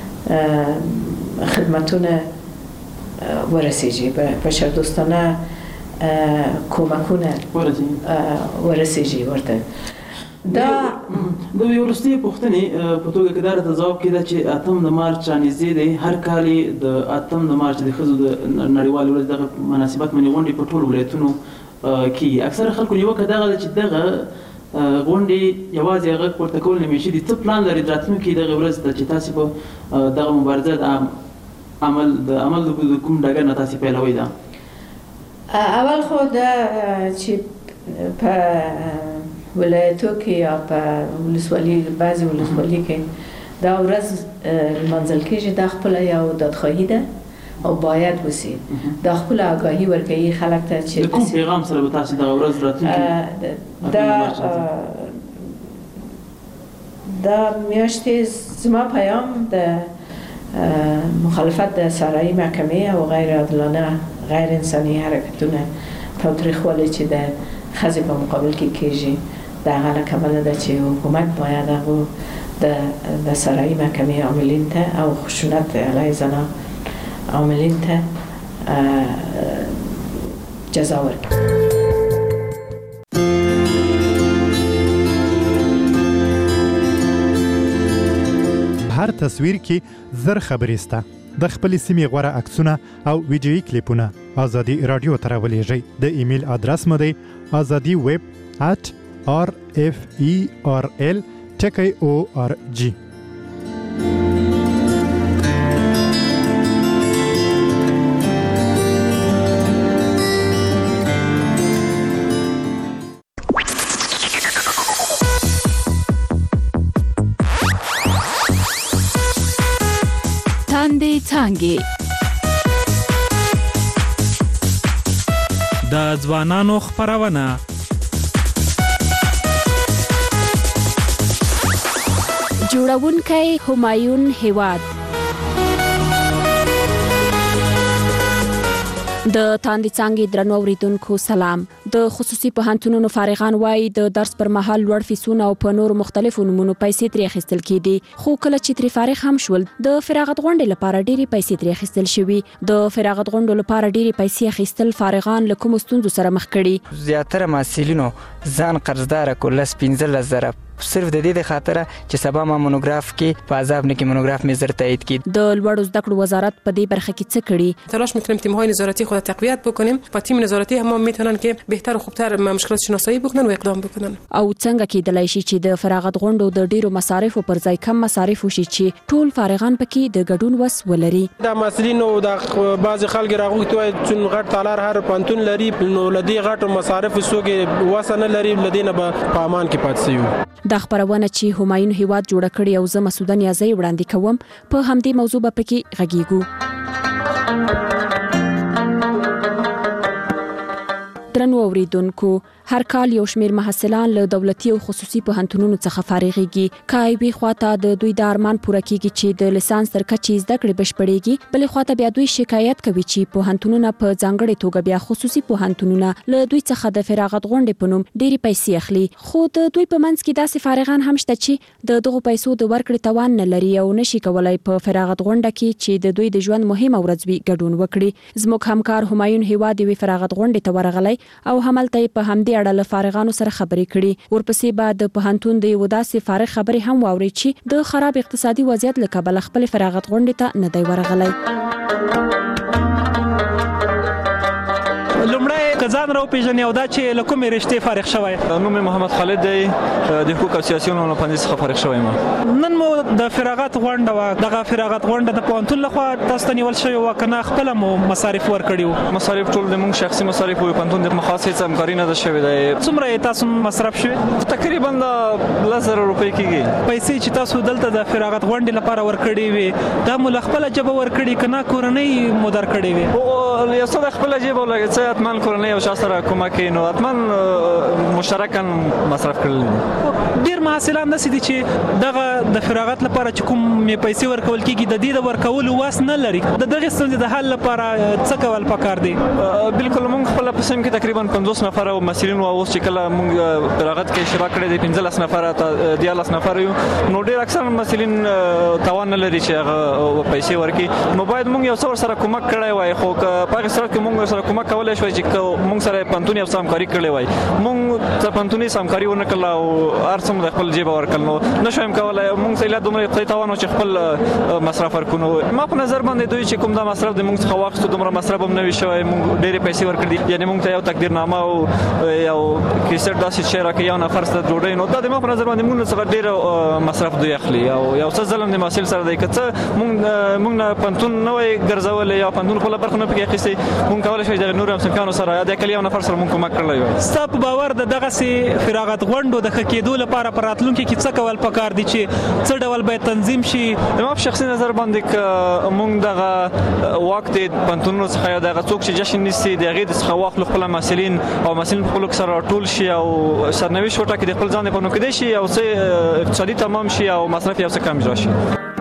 خدمتونه ورسیږي، بشردوستانه کمکونه ورسیږي ورته. دا د یو وروستۍ پوښتنې په توګه کې دا راته ځواب کېده چې اتم د مارچ رانږدې دی، هر کال یې د اتم د مارچ د ښځو د نړیوالې ورځې دغه مناسبت باندې غونډې په ټولو ولایتونو کېږي. اکثره خلکو نیوکه دغه ده چې دغه غونډې یوازې هغه پورته کول نمیشي دي. څه پلان لري د راتلونکي دغه ورځ ته چې تاسې په دغه مبارزه د عمل د عمل د کوم ډګر نه تاسې پیلوئ؟ ده اول خو دا چې په ولایتو کې یا په ولسوالي بعضې ولسوالي کې دا ورځ لمانځل کېږي، دا خپله یو دادخواهي ده او باید وسي. دا خپله آګاهي ورکوي خلک ته چې د کوم پیغام سره به تاسې دغه ورځ راتلونکي دا دا میاشتې زما پیام د مخالفت د سرایی محکمې او غیر عادلانه غیر انساني حرکتونه تاوتریخوالی چې د ښځې په مقابل کې کېږي د هغه له کبله ده چې حکومت باید هغو د سرایی محکمې عاملین ته او خشونت علیه زنان عاملین ته جزا ورکړي. هر تصویر کې زر خبرې سته. د خپلې سیمې غوره عکسونه او ویډیویي کلیپونه ازادي رادیو ته راولېږئ. د ایمیل ادرس مو دی ازادي ویب ات آر اف ای آر ال ټکی او آر جی. څانګې د ځوانانو خپرونه جوړونکی همایون هیواد د تاندې څانګې درنو اوریدونکو سلام. د خصوصي پوهنتونونو فارغان وایي د درس پر مهال لوړ فیسونه او په نورو مختلفو نومونو پیسې ترې اخیستل کېدي، خو کله چې ترې فارغ هم شول د فراغت غونډې لپاره ډېرې پیسې ترې اخیستل شوي. د فراغت غونډو لپاره ډېرې پیسې اخیستل فارغان له کومو ستونزو سره مخ کړي؟ زیاتره محصلینو ځان قرضدار کړ، لس پنځلس زره صرف د دې د خاطره چې سبا ما مونوګراف کې په عذاب نه کې مونوګراف مې زر تایید کړي. د لوړو زده کړو وزارت په دې برخه کې څه کړي؟ تلاش میکنیم تیم‌های نظارتی خود تقویت بکنیم و تیم نظارتی هم میتونن که بهتر و خوبتر مشکلات شناسایی بکنن و اقدام بکنن. او څنګه کېدلای شي چې د فراغت غونډو د ډیرو مصارفو پر ځای کم مصارف وشي چې ټول فارغان پکې د ګډون وس ولري؟ د مسلین او د بعض خلک راغوښتي چې غټ تالار هر پانتون لري نو لدی غټ مصارف سوګي وسنه لري لدینه په امان کې پاتې شي. د خبرونه چې همایون هیواد جوړ کړی او زه مسعوده نیازی وړاندې کوم په همدې موضوع به پکې غږیږو. درنو اوریدونکو، هر کال یو شمیر محصلان له دولتي او خصوصي پوهنتونونو څخه فارغېږي. کایوي خواته د دوی د ارمان پوره کیږي چې د لیسانس تر کچې زده کړې بشپړېږي، بلې خواته بیا دوی شکایت کوي چې پوهنتونونه په ځانګړې توګه بیا خصوصي پوهنتونونه له دوی څخه د فراغت غونډې په نوم ډېرې پیسې اخلي. خو د دوی په منځ کې داسې فارغان هم شته چې د دغو پیسو د ورکړې توان نه لري او نشي کولای په فراغت غونډه کې چې د دوی د ژوند مهمه ورځ وي ګډون وکړي. زموږ همکار همایون هیواد یوې فراغت غونډې ته ورغلی او هملته په همدې اړه له فارغانو سره خبرې کړي. ورپسې بعد د پوهنتون د یو داسې فارغ خبرې هم واوري چې د خراب اقتصادي وضعیت له کبله خپل فراغت غونډې ته نه دی ورغلی. لومړی ځان راو پیژنې او دا چې له کومې رشتې فارغ شوی؟ نوم محمد خالد دی، د حقوق او سیاسي علومو پوهنځي څخه فارغ شوی یم. نن مو د فراغت غونډه وه، دغه فراغت غونډه د پوهنتون لخوا تاسو ته نیول شوې وه که نه خپله مو مصارف ورکړي وو؟ مصارف ټول د موږ شخصي مصارف وو، پوهنتون د خاص هېڅ همکاري نه ده شوې دی. څومره یې تاسو مصرف شوې؟ تقریبا د لس زره روپۍ کېږي. پیسې چې تاسو دلته د فراغت غونډې لپاره ورکړې وې دا مو له خپله جبه ورکړي که نه کورنۍ مو درکړې وې؟ یو څه د خپله جیبه ولګېد، څه حتما کورنۍ او چا سره کومک کوي نو حتما مشترکاً مصرف کړل دي. ډېر محصلان داسې دي چې دغه د فراغت لپاره چې کومې پیسې ورکول کېږي د دې د ورکولو واس نه لري. د دغې ستونزې د حل لپاره څه کول پکار دی؟ بالکل موږ خپله په سیم کې تقریبا پنځوس نفره محصلین وو. اوس چې کله موږ فراغت کې اشتراک کړی دی پنځلس نفره دیارلس نفره یو، نو ډېر اکثر محصلین توان نه لري چې هغه پیسې ورکړي. نو باید موږ یو څه ورسره کومک کړی وای، خو په هغې صورت کې موږ ورسره کومک کولی شوی چې موږ سره پوهنتون یو څه همکاري کړې وای. موږ ته پوهنتون هېڅ همکاري ونه کړله او هر څه مو د خپل جیبه ورکړل، نو نه شویم کولی. موږ ته دومره اقتصادي توان و چې خپل مصرف ورکړو. نو ما په نظر باندې دوی چې کوم دا مصرف د موږ څخه واخیستو دومره مصرف هم نه وي شوی. موږ ډېرې پیسې ورکړي، یعنې موږ ته یو تقدیرنامه او یو کیسټ داسې شی راکوي یو نفر ته ډوډۍ، نو دا د ما په نظر باندې موږ څخه ډېر مصرف دوی اخلي او یو څه ظلم د محصل سره دی. که څه موږ موږ نه پوهنتون نه وای ګرځولی یا پوهنتون خپله برخه نه پکې اخیستې، موږ کولی شوی د نورو همصنفیانو سره یا د کلي یو نفر سره موږ کومک کړلی وای. ستا په باور د دغسې فراغت غونډو د ښه کېدو لپاره په راتلونکي کې څه کول پکار دي چې څه ډول باید تنظیم شي؟ زما په شخصي نظر باندې که موږ دغه واک د پوهنتونونو څخه یا دغه څوک چې جشن نیسي د هغې څخه واخلو خپله محصلین او محصلین په خپلو کې سره راټول شي او سرنوشت وټاکي د خپل ځان لپاره، نو کیدای شي یو څه اقتصادي تمام شي او مصرف یو څه کم اجرا شي.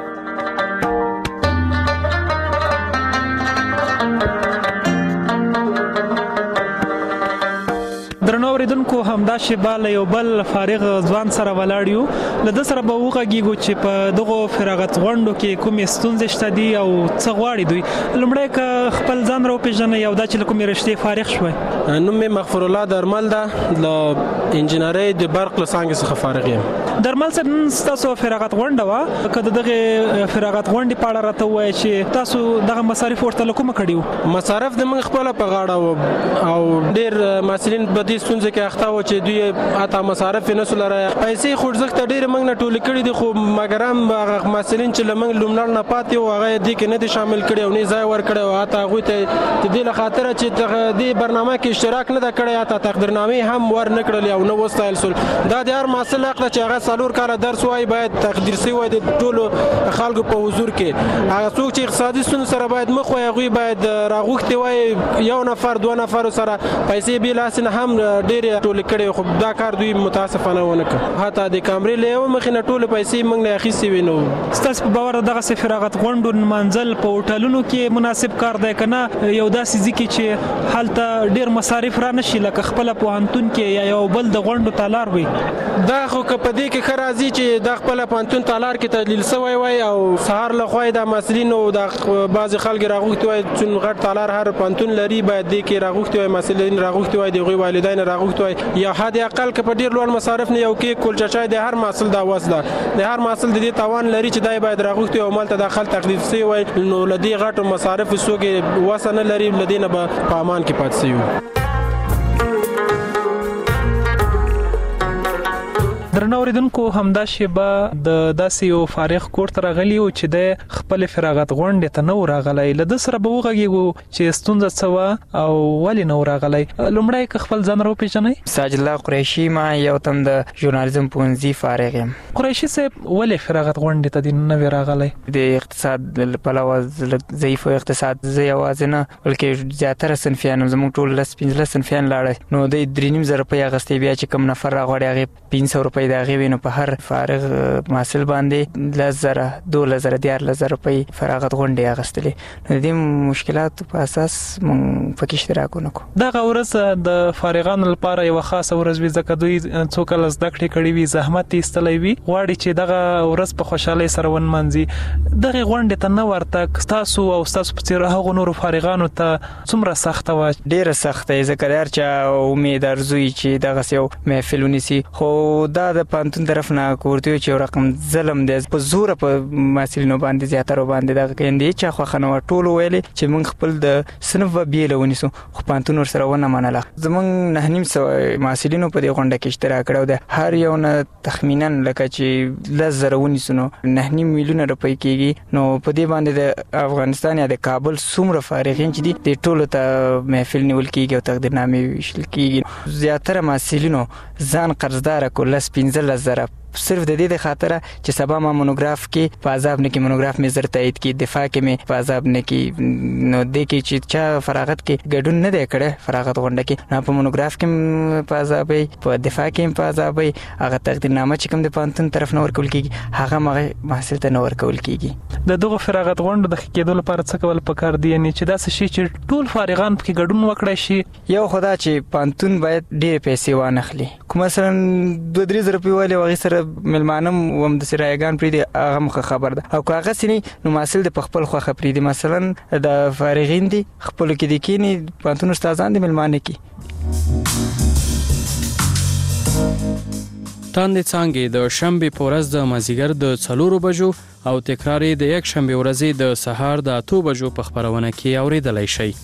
درنو اوریدونکو، همدا شیبه له یو بل فارغ ځوان سره ولاړ یو. له ده سره به وغږیږو چې په دغو فراغت غونډو کې کومې ستونزې شته دي او څه غواړي دوی. لومړی که خپل ځان راوپېژنئ او دا چې له کومې رشتې فارغ شوی؟ نوم مې مغفر الله درمل ده، له انجینرۍ د برق له څانګې څخه فارغ یم. درمل صاحب، نن ستاسو فراغت غونډه وه، که د دغې فراغت غونډې په اړه راته ووایه چې تاسو دغه مصارف ورته له کومه کړي وو؟ مصارف د موږ خپله په غاړه وو او ډېر محصلین په دې ستونزه کې اخته وو چې دوی حتی مصارف یې نسو لرای. پیسې خو ارزښت ته ډېرې موږ نه ټولې کړي دي، خو مګر هم هغه محصلین چې له موږ لومړی نه پاتې وو هغه یې دې کې نه دي شامل کړي او نه ځای ورکړی او حتی هغوی ته د دې له خاطره چې دې برنامه کې اشتراک نه ده کړی حتی تقدیرنامې هم ور نه کړلې او نه وستایل سول. دا د هر محصل حق ده چې هغه څلور کاله درس وایي باید تقدیر سوی وای د ټولو خلکو په حضور کې. هغه څوک چې اقتصادي ستونزو سره باید مخ وای هغوی باید راغوښتي وای یو نفر دوه نفرو سره پیسې بې لاسې نه هم ډېرې ټولې کړې، خو دا کار دوی متاسفانه ونه کړ. حتی د کامرې له یوه مخې نه ټولې پیسې موږ نه اخیستې وې. نو ستاسو په باور دغسې فراغت غونډو نمانځل په هوټلونو کې مناسب کار دی که نه یو داسې ځای کې چې هلته ډېر مصارف را نه شي لکه خپله پوهنتون کې یا یو بل د غونډو تالار وي؟ دا خو که په دې کې ښه راځي چې د خپل پانتون تالار کې تدلیل شوی وای او سهار له خوا د مسلینو د بعض خلک راغوښتي وای چې غټ تالار هر پانتون لري باید د کې راغوښتي وای مسلین راغوښتي وای د غوي والدین راغوښتي وای یا حد اقل کې په ډیر لوړ مصارف نه یو کې کول چچای د هر محصول دا وسده د هر محصول د دې توان لري چې دای باید راغوښتي او مال ته داخل تقدیر سی وای نو لدی غټو مصارف سوګي وسنه لري لدینه په امان کې پات سیو. درنو اوریدونکو همدا شیبه د داسې یو فارغ کور ته راغلی و چې د خپل فراغت غونډې ته نو راغلی له د سره به وغږیږو چې ستونزه څه وه او ولې نو راغلی. لومړی که خپل ځان راوپېژنئ. ساج الله قریشي ما یو تم د ژورنالیزم پوهنځي فارغ یم. قریشي صاحب ولې فراغت غونډې ته دې نه وې راغلی؟ د اقتصاد له پلوه ضعیف اقتصاد زه یوازې نه بلکې زیاتره صنفیان زموږ ټول لس پنځلس صنفیان لاړل نو د درې نیم زره روپۍ اخیستې بیا چې کوم نفر راغواړي هغې پنځه سوه روپۍ د هغې وي نو په هر فارغ محصل باندې لس زره دولس زره دیارلس زره روپۍ فراغت غونډې اخیستلې نو د دې مشکلاتو په اساس موږ پکې اشتراک ونه کړو. دغه ورځ د فارغانو لپاره یوه خاصه ورځ وي ځکه دوی څو کله زده کړې کړې وي زحمت یې ایستلی وي غواړي چې دغه ورځ په خوشحالۍ سره ونمانځي. دغې غونډې ته نه ورتګ ستاسو او ستاسو په څېر هغو نورو فارغانو ته څومره سخته وه؟ ډېره سخته یې ځکه د هر چا امید ارزو وي چې دغسې یو محفل ونیسي خو دا د پانتون طرف نه کوردی چې یو رقم ظلم دی په زوره په محصلینو باندې زیاتره باندې دغه کیندې چې خوښه نه وه ټولو ویلې چې موږ خپل د صنف به بیله ونیسو خو پانتون ورسره ونه منله. زموږ نهه نیم سوه محصلینو په دې غونډه کې اشتراک کړی او د هر یو نه تخمینا لکه چې لس زره ونیسو نو نهه نیم میلیونه روپۍ کېږي نو په دې باندې د افغانستان یا د کابل څومره فارغین چې دي دې ټولو ته محفل نیول کېږي او تقدیرنامې ویشل کېږي. زیاتره محصلینو ځان قرضداره کړو لس پنځلس زره صرف د دې د خاطره چې سبا ما مونوګراف کې په عذاب نه کې مونوګراف مې زر تایید کې دفاع کې مې په عذاب نه کې نو دې کې چې چا فراغت کې ګډون نه دی کړی فراغت غونډه کې نو په مونوګراف کې په عذاب په دفاع کې په عذاب هغه تقدیرنامه چې کوم د پانتون طرف نه ورکول کېږي هغه مغه محصل ته نه ورکول کېږي. د دغه فراغت غونډه د کېدو لپاره څه کول پکار دي یعنې چې داسې شي چې ټول فارغان پکې ګډون وکړی شي؟ یو خو دا چې پانتون باید ډېرې پیسې وانخلي خو مثلا دوه درې زره روپۍ والې هغې سره ملمانم هم داسې رایګان پرېږدي هغه مخه خبر ده او که هغسې نه نو محصل د په خپل خوښه پرېږدي مثلا د فارغین دي خپلو کې دي کښېني پوهنتون استادان دي ملمانه کړي. تاندې څانګې د شنبې په ورځ د مازدیګر د څلورو بجو او تکرار یې د یک شنبې ورځې د سهار د اتو بجو په خپرونه کې اورېدلی شئ.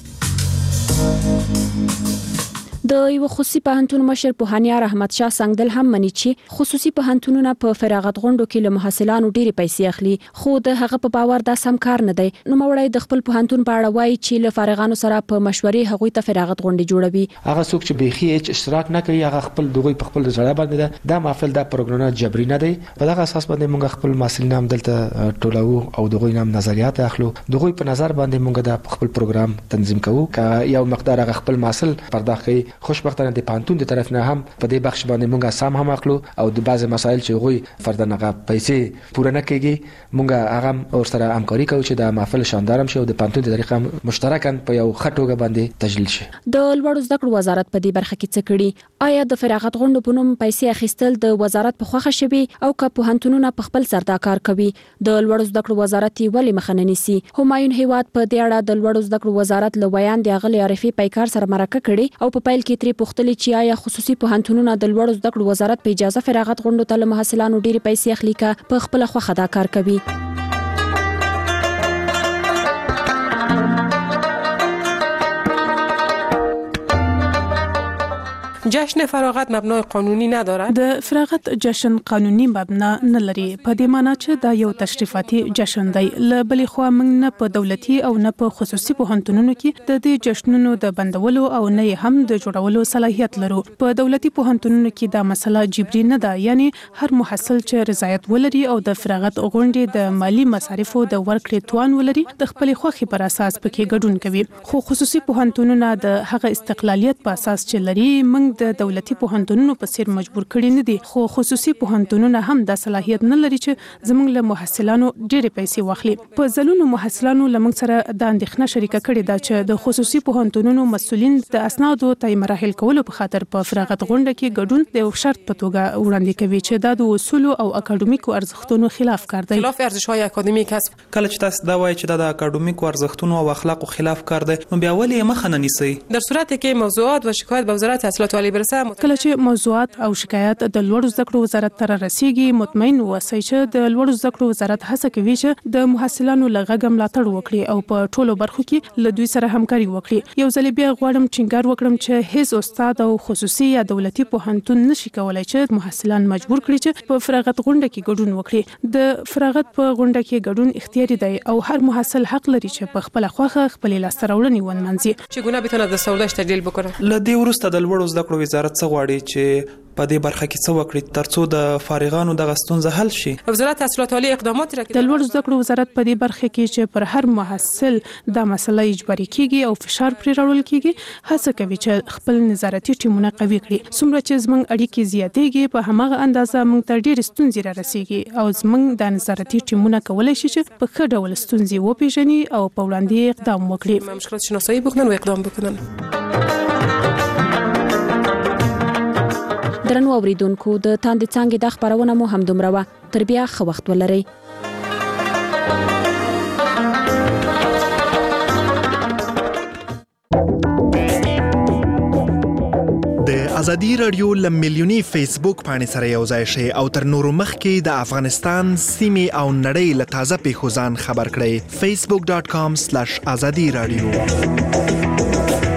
د یو خصوصي پوهنتون مشر پوهانیار احمد شاه سنگدل هم مني چې خصوصي پوهنتونونه په فراغت غونډو کې له محصلانو ډېری پیسې اخلي خو د هغه په باور دا سم کار نه دی. نو مړی د خپل پوهنتون په اړه وایي چې له فارغانو سره په مشورې هغوی ته فراغت غونډې جوړوي. هغه څوک چې بيخي هیڅ اشتراک نه کوي هغه خپل دغوی په خپل ځړه باندې ده دا محفل دا پروګرام جبري نه دی په دغه اساس باندې موږ خپل محصلین هم دلته ټولو او دغوی نام نظریات اخلو دغوی په نظر باندې موږ دا خپل پروګرام تنظیم کوو که یو مقدار هغه خپل محصل پرداخت کوي خوشبختانه د پانتون د طرف نه هم په دې بخش باندې موږ سم هم اخلو او د بعض مسایل چې غوي فردن هغه پیسې پوره نه کېږي موږ هغه ورسره همکاري کوو چې د محفل شاندار هم شي او د پانتون د طریقه مشترکاً په یو خټوګه باندې تجلیل شي. د لوړو زده کړو وزارت په دې برخه کې څه کړي؟ آیا د فراغت غونډو په نوم پیسې اخیستل د وزارت په خوښه شوي او که پوهنتونونه په خپل سر دا کار کوي؟ د لوړو زده کړو وزارت ولې مخه نه نیسي؟ همایون هیواد په دې اړه د لوړو زده کړو وزارت له بیان د اغلې عارفي پیکار سره مرکه کړي او په پیل کې ترې پوښتلي چې آیا خصوصي پوهنتونونه د لوړو زده کړو وزارت په اجازه فراغت غونډو ته له محصلانو ډېرې پیسې اخلي که په خپله خوښه دا کار کوي؟ جشن فراغت مبنای قانونی ندارد؟ د فراغت جشن قانوني مبنا نه لري په دې معنی چې دا یو تشریفاتي جشن دی. له بلې خوا موږ نه په دولتي او نه په خصوصي پوهنتونونو کې د دې جشنونو د بندولو او نه هم د جوړولو صلاحیت لرو. په دولتي پوهنتونونو کې دا مسله جبري نه ده یعنی هر محصل چې رضایت ولري او د فراغت غونډې د مالی مصارفو د ورکړې توان ولري د خپل خوښې پر اساس پکې ګډون کوي. خو خصوصي پوهنتونونه د هغه استقلالیت په اساس چې لري موږ زموږ د دولتي پوهنتونونو په څیر مجبور کړي نه دي، خو خصوصي پوهنتونونه هم د صلاحیت نه لري چې زموږ له محصلانو ډېرې پیسې واخلي. په ځلونو محصلانو لمنګ سره د اندېښنه شریکه کړې ده چې د خصوصي پوهنتونونو مسؤلین د اسنادو تای مراحل کولو په خاطر په فراغت غونډه کې ګډون د یو شرط په توګه وړاندې کوي چې دا د اصولو او اکاډمیکو ارزښتونو خلاف کار دی. خلاف ارزش‌های اکادمیک است. کله چې تاسو دا وایي چې دا د اکاډمیکو ارزښتونو او اخلاقو خلاف کار دی، نو بیا ولې یې مخه نه نیسئ؟ در صورتی که موضوعات و شکایت به وزارت تحصیلات عالی برسه، کله چې موضوعات او شکایت د لوړو زده کړو وزارت ته رسیږي، مطمئن اوسئ چې د لوړو زده کړو وزارت هڅه کوي چې د محصلانو له غږ ملاتړ وکړي او په ټولو برخو کې له دوی سره همکاري وکړي. یو ځل بیا غواړم ټینګار وکړم چې هیڅ استاد او خصوصي یا دولتي پوهنتون نشي کولای چې محصلان مجبور کړي چې په فراغت غونډه کې ګډون وکړي. د فراغت په غونډه کې ګډون اختیاري دی او هر محصل حق لري چې په خپل خوخه خپل لاسته راوړنې ونمنځي. چگونه بتونه د سوداش تحلیل بکنه؟ له دې وروسته د لوړو زده کړو وزارت څه غواړي چې په دې برخه کې څه وکړي ترڅو د فارغانو د ستونزه حل شي؟ وزارت تحصیلات عالی اقدامات را د لوړو زده کړو وزارت په دې برخه کې چې پر هر محصل دا مسله اجباري کیږي او فشار پرې راوړل کیږي، هڅه کوي چې خپل نظارتي ټیمونه قوي کړي. څومره چې زموږ اړیکې زیاتېږي په هماغه اندازه موږ ته ډېرې ستونزې را رسیږي او زموږ د نظارتي ټیمونه کولی شي چې په ښه ډول ستونزې وپېژني او په وړاندې اقدام وکړي. مشکلات شناسایی بکنن و اقدام بکنن. درنو اوریدونکو، د تاندې څانګې د خبرونه مو هم دومره وه. تر بیا ښه وخت ولرئ. د ازادي رادیو له میلیوني فیسبوک باندې سره یو ځای شئ او تر نورو مخکې د افغانستان سیمې او نړۍ له تازه پیښو ځان خبر کړئ. facebook.com/azadi radio